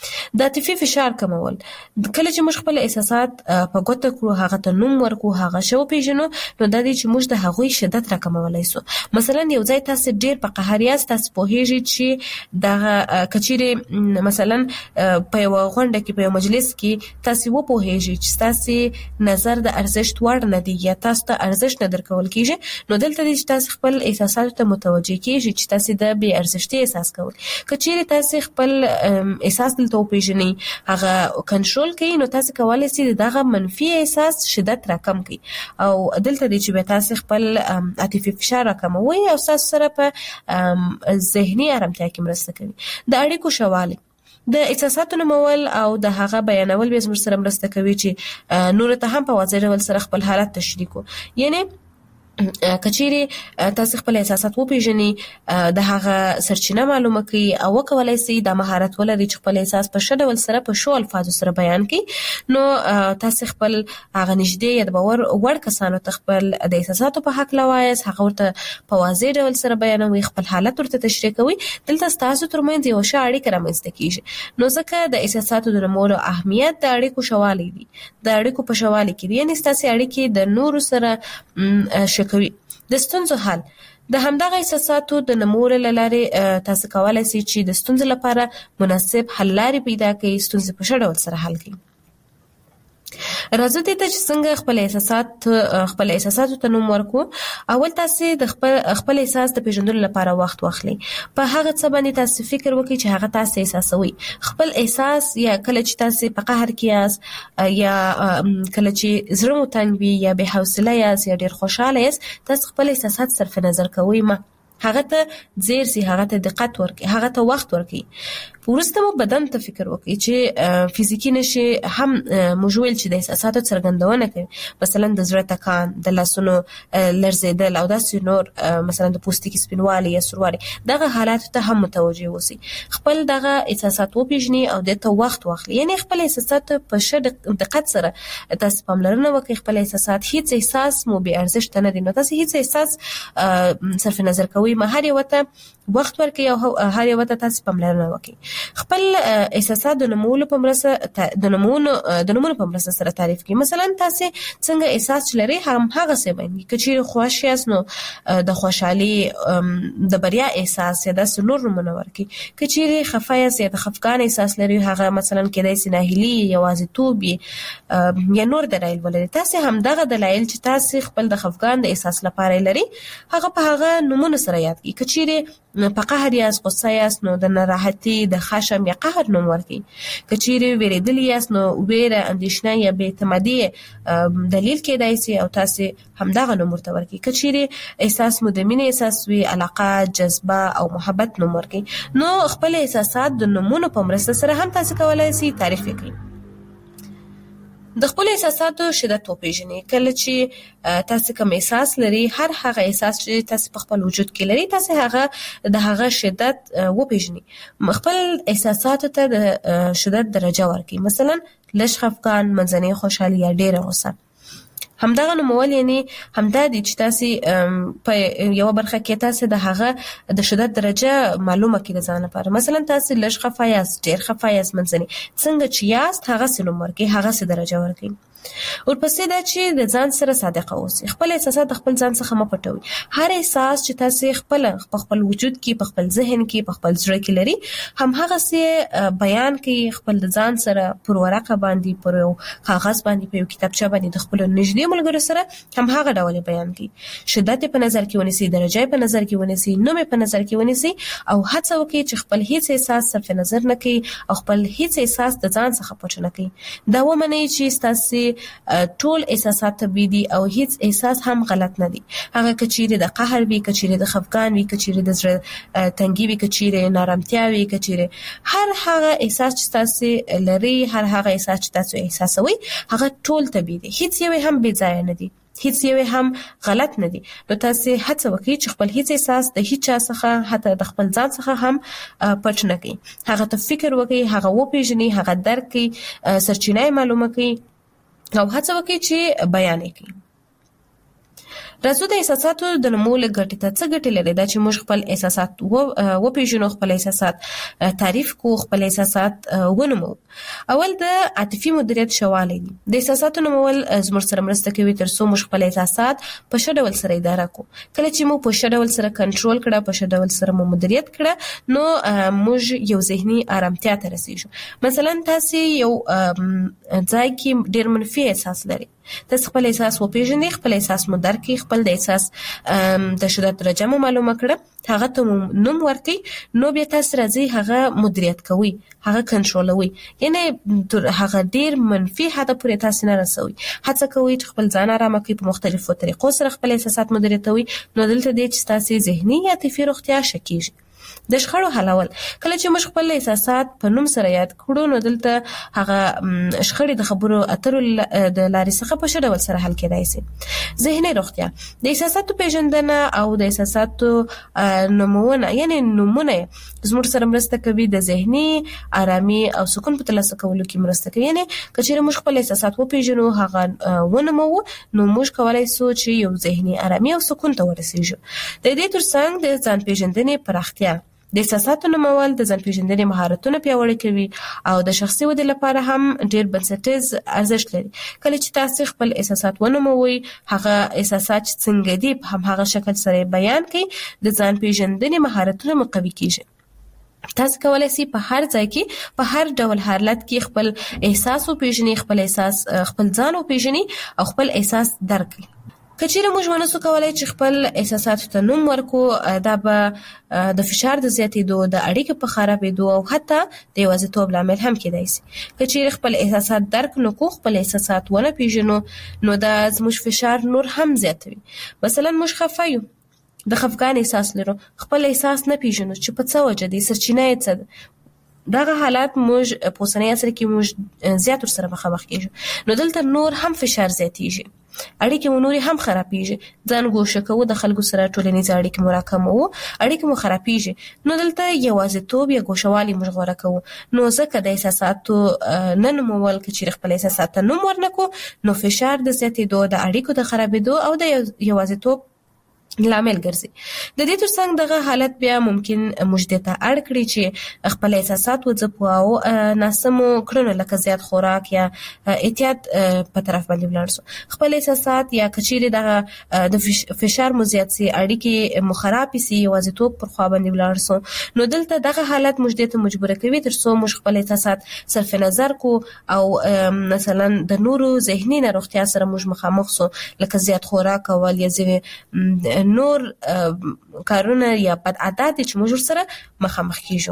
[SPEAKER 6] د عاطفي فشار کمول. کله چې موږ خپل احساسات په ګوته کړو، هغه ته نوم ورکو، هغه شو پیژنو، نو دا دی چې موږ د هغوی شدت راکمولای شو. مثلا یو ځای تاسو ډیر په قهر یاست، تاسو پوهیږئ چې د کچيري مثلا په یو غونډه کې، په یو مجلس کې تاسو و پوهیږئ چې تاسو نظر د ارزښت وړ نه دی یا تاسو ته ارزښت نه درکول کیږي، نو دلته چې تاسو خپل احساسات ته متوجه کیږئ چې تاسو د بې ارزښتۍ احساس کوئ. کچيري تاسو خپل احساس دلته پیژنئ، هغه کنټرول کړئ، نو تاسو کولای شئ دغه منفي احساس شدت راکم کړئ او دلته د چې تاسو خپل عاطفي فشار راکموي او تاسو سره په ذهني آرامتیا کې مرسته کوي. د اړیکو شواله، د احساساتو نومول او د هغه بیانول به زموږ سره مرسته کوي چې نور ته هم په واضح ډول سره خپل حالت تشریح کو. یعنی کچيري تاسو خپل احساسات وپیژنئ، د هغه سرچینه معلومه کړئ او وکولای شئ د مهارت ولرئ چې خپل احساس په ښه ډول سره په شو الفاظو سره بیان کړئ. نو تاسو خپل هغه نږدې یا د باور وړ کسانو ته خپل د احساساتو په حق لوایس، هغه ورته په واضح ډول سره بیانوي، خپل حالت ورته تشریح کوي. دلته تاسو ترمنځ یو ښه اړیکه رامنځته کیږي. نو ځکه د احساساتو د نومولو اهمیت د اړیکو شواله دی، د اړیکو په شواله کې دی، یعنی تاسو اړیکې د نورو سره شکوي. د ستونزو حل، د همدغه احساساتو د نمور لاره تاسو کولای شئ چې د ستونزې لپاره مناسب حل لارې پیدا کړئ، ستونزې په ښه ډول سره حل کړئ. راځو دې ته چې څنګه خپل احساسات خپل احساساتو ته نوم ورکو. اول تاسو د خپل خپل احساس د پیژندلو لپاره وخت واخلئ. په هغه څه باندې تاسو فکر وکړئ چې هغه تاسو احساسوي. خپل احساس یا کله چې تاسو په قهر کې یاست یا کله چې زړه مو تنګ وي یا بې حوصله یاست یا ډیر خوشاله یاست، تاسو خپل احساسات صرف نظر کوئ، ما هغه ته زیر سي، هغه ته دقت ورکړئ، هغه ته وخت ورکړئ. ورسته مو بدن ته فکر وکړئ چې فزیکی نشي هم موجول چې د احساساتو څرګندونه کوي، مثلا د زړه ټکان، د لاسونو لړزیدل او داسې نور، مثلا د پوستکي سپینوالی یا سوروالی، دغه حالات ته هم متوجه اوسئ. خپل دغه احساسات وپیژنئ او د ته وخت واخلئ، یعنی خپل احساسات په ښه دقت سره تاسو پاملرنه وکړئ. خپل احساسات، هیڅ احساس مو بې ارزښت نه دي، نو تاسو هیڅ احساس صرف نظر کوئ، ما هر یو ته وخت ورکړئ او هر یو ته تاسو پاملرنه وکړئ. خپل احساسات د نمولو په مرسته د نمونو د نمونو په مرسته سره تعریف کړئ. مثلا تاسو څنګه احساس لرئ هم هغه څه باندې، کچې خوښ یاست نو د خوشحالي د بریا احساس یا د نور نمونه ورکړئ. کچې خفه یاست یا د خفګان احساس لرئ، هغه مثلا کېدای شي ناهیلي، یوازیتوب یا نور دلایل ولري. تاسو هم دغه دلایل چې تاسو خپل د خفګان د احساس لپاره لري، هغه په هغه نمونه سره یاد کړئ. کچې په قهر یاست، غصه یاست، نو د ناراحتي، د خشم یا قهر نوم ورکړئ. کچېرې ویریدلی یاست، نو ویره، اندېښنه یا بې اعتمادي دلیل کېدای شي او تاسو همدغه نوم ورته ورکړئ. کچېرې احساس مو د مینې احساس وي، علاقه، جذبه او محبت نوم ورکړئ. نو خپل احساسات د نومونو په مرسته سره هم تاسو کولای شئ تعریف کړئ. د خپل احساساتو شدت وپیژنئ. کله چې تاسو کوم احساس لري، هر هغه احساس چې تاسو په خپل وجود کې لري، تاسو هغه د هغه شدت وپیژنئ. خپل احساساتو ته د شدت درجه ورکړئ. مثلا لږ خفګان، منځنۍ خوشحالي یا ډېره غوسه. همدغه نومول یعنی همدا دي چې تاسو په یو برخه کې تاسو د هغه د شدت درجه معلومه کړئ ځان لپاره. مثلا تاسو لږ خفه یاست، ډېر خفه یاست، منځنۍ، څنګه چې یاست هغه څه نوم ورکړئ، هغه څه درجه ورکړئ. ورپسې دا چې د ځان سره صادق اوسئ. خپل احساسات د خپل ځان څخه مه پټوئ. هر احساس چې تاسو خپل په خپل وجود کې، په خپل ذهن کې، په خپل زړه کې لري، هم هغه څه بیان کړئ. خپل د ځان سره پر ورقه باندې، پر یو کاغذ باندې، په یو کتابچه باندې د خپل نږدې ملګرو سره هم هغه ډول بیان کړئ. شدت په نظر کې ونیسئ، درجه په نظر کې ونیسئ، نوم په نظر کې ونیسئ او هڅه وکړئ چې خپل هیڅ احساس صرف نظر نه کړئ او خپل هیڅ احساس د ځان څخه پټ نه کړئ. دا ومنئ چې تاسو ټول احساسات طبيعي دي او هیڅ احساس هم غلط نه دي. هغه کچېره د قهر وي، کچېره د خفګان وي، کچېره د زړه تنګي وي، کچېره نارامتیا وي، کچېره هر هغه احساس چې تاسو لري، هر هغه احساس چې تاسو احساسوي، هغه ټول طبيعي دي. هیڅ یو هم بې ځای نه دي، هیڅ یو هم غلط نه دي. نو تاسو هڅه وکړئ چې خپل هیڅ احساس د هیڅ چا څخه، حتی د خپل ځان څخه هم پټ نه کړئ. هغه ته فکر وکړئ، هغه وپیژنئ، هغه درک کړئ، سرچینه معلومه کړئ او هڅه وکړئ چې بیان کړئ. راځو د احساساتو د نمول ګټې ته څه ګټې لري دا چې موږ خپل احساسات و پیژنو، خپل احساسات تعریف کو، خپل احساسات ونمو. اول د عاطفي مدیریت شواله دي. د احساساتو نمول زموږ سره مرسته کوي تر څو موږ خپل احساسات په ښه ډول سره اداره کو. کله چې موږ په ښه ډول سره کنټرول کړه، په ښه ډول سره مو مدیریت کړه، نو موږ یو ذهني آرامتیا ته رسیږو. مثلا تاسو یو ځای کې ډیر منفي احساس لري، تاسو خپل احساس وپیژنئ، خپل احساس مو درک کړئ، خپل د احساس د شدت درجه مو معلومه کړه، هغه ته نوم ورکړئ، نو بیا تاسو راځي هغه مدیریت کوئ، هغه کنټرولوي. یعنی هغه ډیر منفي حد پورې تاسو نه رسوي. هڅه کوئ چې خپل ځان آرام کړئ، په مختلفو طریقو سره خپل احساسات مدیریتوي. نو دلته د چې تاسو ذهني یا عاطفي روغتیا شکیږي. د شخړو حلول، کله چې موږ خپل احساسات په نوم سره یاد کړو، نو دلته هغه شخړې د خبرو اترو د لارې څخه په ښه ډول سره حل کېدای شي. ذهني روغتیا، د احساساتو پیژندنه او د احساساتو نومونه یعنی نومونه زموږ سره مرسته کوي د ذهني آرامي او سکون په ترلاسه کولو کې مرسته کوي. یعنی کچېرې موږ خپل احساسات وپیژنو، هغه ونمو، نو موږ کولای شو چې یو ذهني آرامي او سکون ته ورسیږو. د دې ترڅنګ د ځان پیژندنې پراختیا، د احساساتو نمول د ځان پیژندنې مهارتونه پیاوړي کوي او د شخصي ودې لپاره هم ډیر بنسټیز ارزښت لري. کله چې تاسو خپل احساسات ونموئ، هغه احساسات څنګه دي په هم هغه شکل سره بیان کړئ، د ځان پیژندنې مهارتونه مو قوي کیږي. تاسو کولای شئ په هر ځای کې په هر ډول حالت کې خپل احساس وپیژنئ، خپل احساس خپل ځان وپیژنئ او خپل احساس درک کړئ. کچېرې موږ ونسو کولای چې خپل احساساتو ته نوم ورکو، دا به د فشار د زیاتېدو، د اړیکو په خرابېدو او حتی د یوازیتوب لامل هم کېدای شي. کچېرې خپل احساسات درک نه کړو، خپل احساسات ونه پیژنو، نو دا زموږ فشار نور هم زیاتوي. مثلا موږ خفه یو، د خفګان احساس لرو، خپل احساس نه پیژنو چې په څه وجه دی، سرچینه یې څه ده. دغه حالات موږ په اوسنۍ عصر کې موږ زیات ورسره مخامخ کېږو. نو دلته نور هم فشار زیاتېږي، اړیکې مو نورې هم خرابېږي، ځان ګوښه کوو، د خلکو سره ټولنیز اړیکې مو راکموو، اړیکې مو خرابېږي. نو دلته یوازیتوب یا ګوښهوالي موږ غوره کوو. نو ځکه د احساساتو نه نومول، که چېرې خپل احساسات ته نوم ورنکړو، نو فشار د زیاتېدو، د اړیکو د خرابېدو او د یوازیتوب لامل ګرځي. د دې ترڅنګ دغه حالت بیا ممکن موږ دې ته اړ کړي چې خپل احساسات وځپو او ناسمو کړنو لکه زیات خوراک یا اعتیاد په طرف باندې ولاړ شو. خپل احساسات یا کچېرې دغه د فشار مو زیات سي، اړیکې مو خراب سي، یوازیتوب پر خوا باندې ولاړ شو، نو دلته دغه حالت موږ دې ته مجبور کوي تر څو موږ خپل احساسات صرف نظر کو او مثلا د نورو ذهني ناروغتیا سره موږ مخامخ شو، لکه زیات خوراک او یا ځینې نور کارونه یا بد عادت چې موږ سره مخامخ کیږو.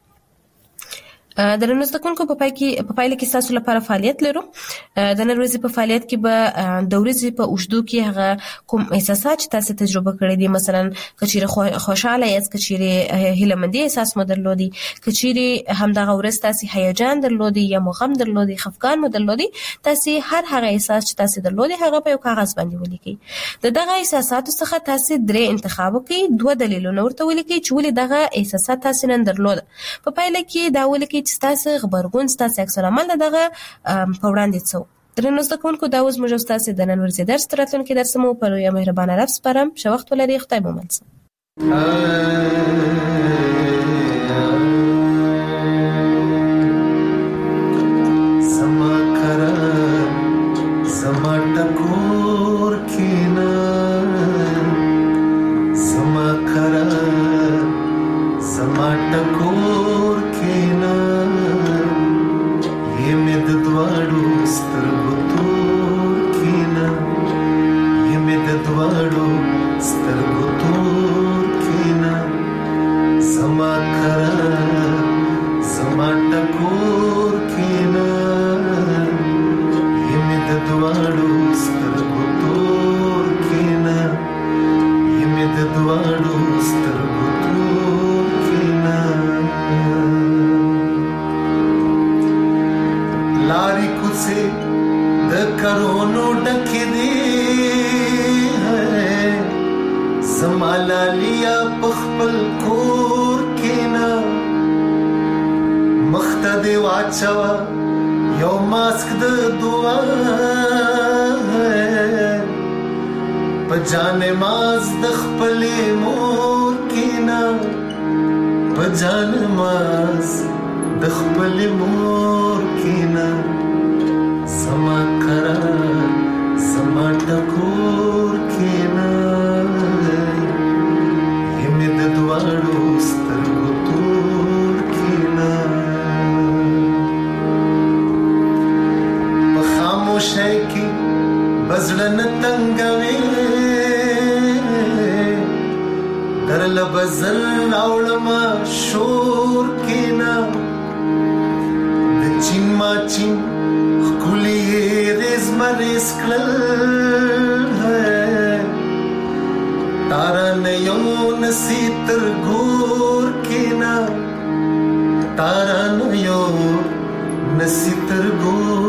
[SPEAKER 6] د نن ورځې کوونکو په پای کې په پایله کې تاسو لپاره فعالیت لرو. د نن ورځې په فعالیت کې به د ورځې په اوږدو کې هغه کوم احساسات چې تاسو تجربه کړی دي، مثلا کچېرې خوشاله یاست، کچېرې هیله‌مندي احساس مو درلودي، کچېرې همدغه ورځ تاسو هیجان درلودي یا مو غم درلودي، خفګان مو درلودي، تاسو هر هغه احساس چې تاسو درلودي هغه په یو کاغذ باندې ولیکئ. د دغه احساساتو څخه تاسو درې انتخاب کړئ، دوه دلیلونه ورته ولیکئ چې ولې دغه احساسات تاسو نن درلود. په پایله کې دا ولیکئ چې تاسو خبرګون، تاسو عکس العمل دغه په وړاندې څو. درنو زده کوونکو، دا اوس موږ تاسو د نن ورځې درس تر راتلونکي درس مو په لویه مهربانه رب سپارم. ښه وخت ولرئ، خدای مو مل شه.
[SPEAKER 7] په پجان ماز د خپلې مور کینا پجان ماز د خپلې مور کینا سما کرا سما ټکور کینا همې د دواړو سترګو تور کینا په خاموشۍ کې بزړه تنګوي در لبزل اوړما شور کینا د چین ما چین خولي ریز مریز کړل تارا نه یو نسیتر ګور کینا تارا نه یو نسیتر ګور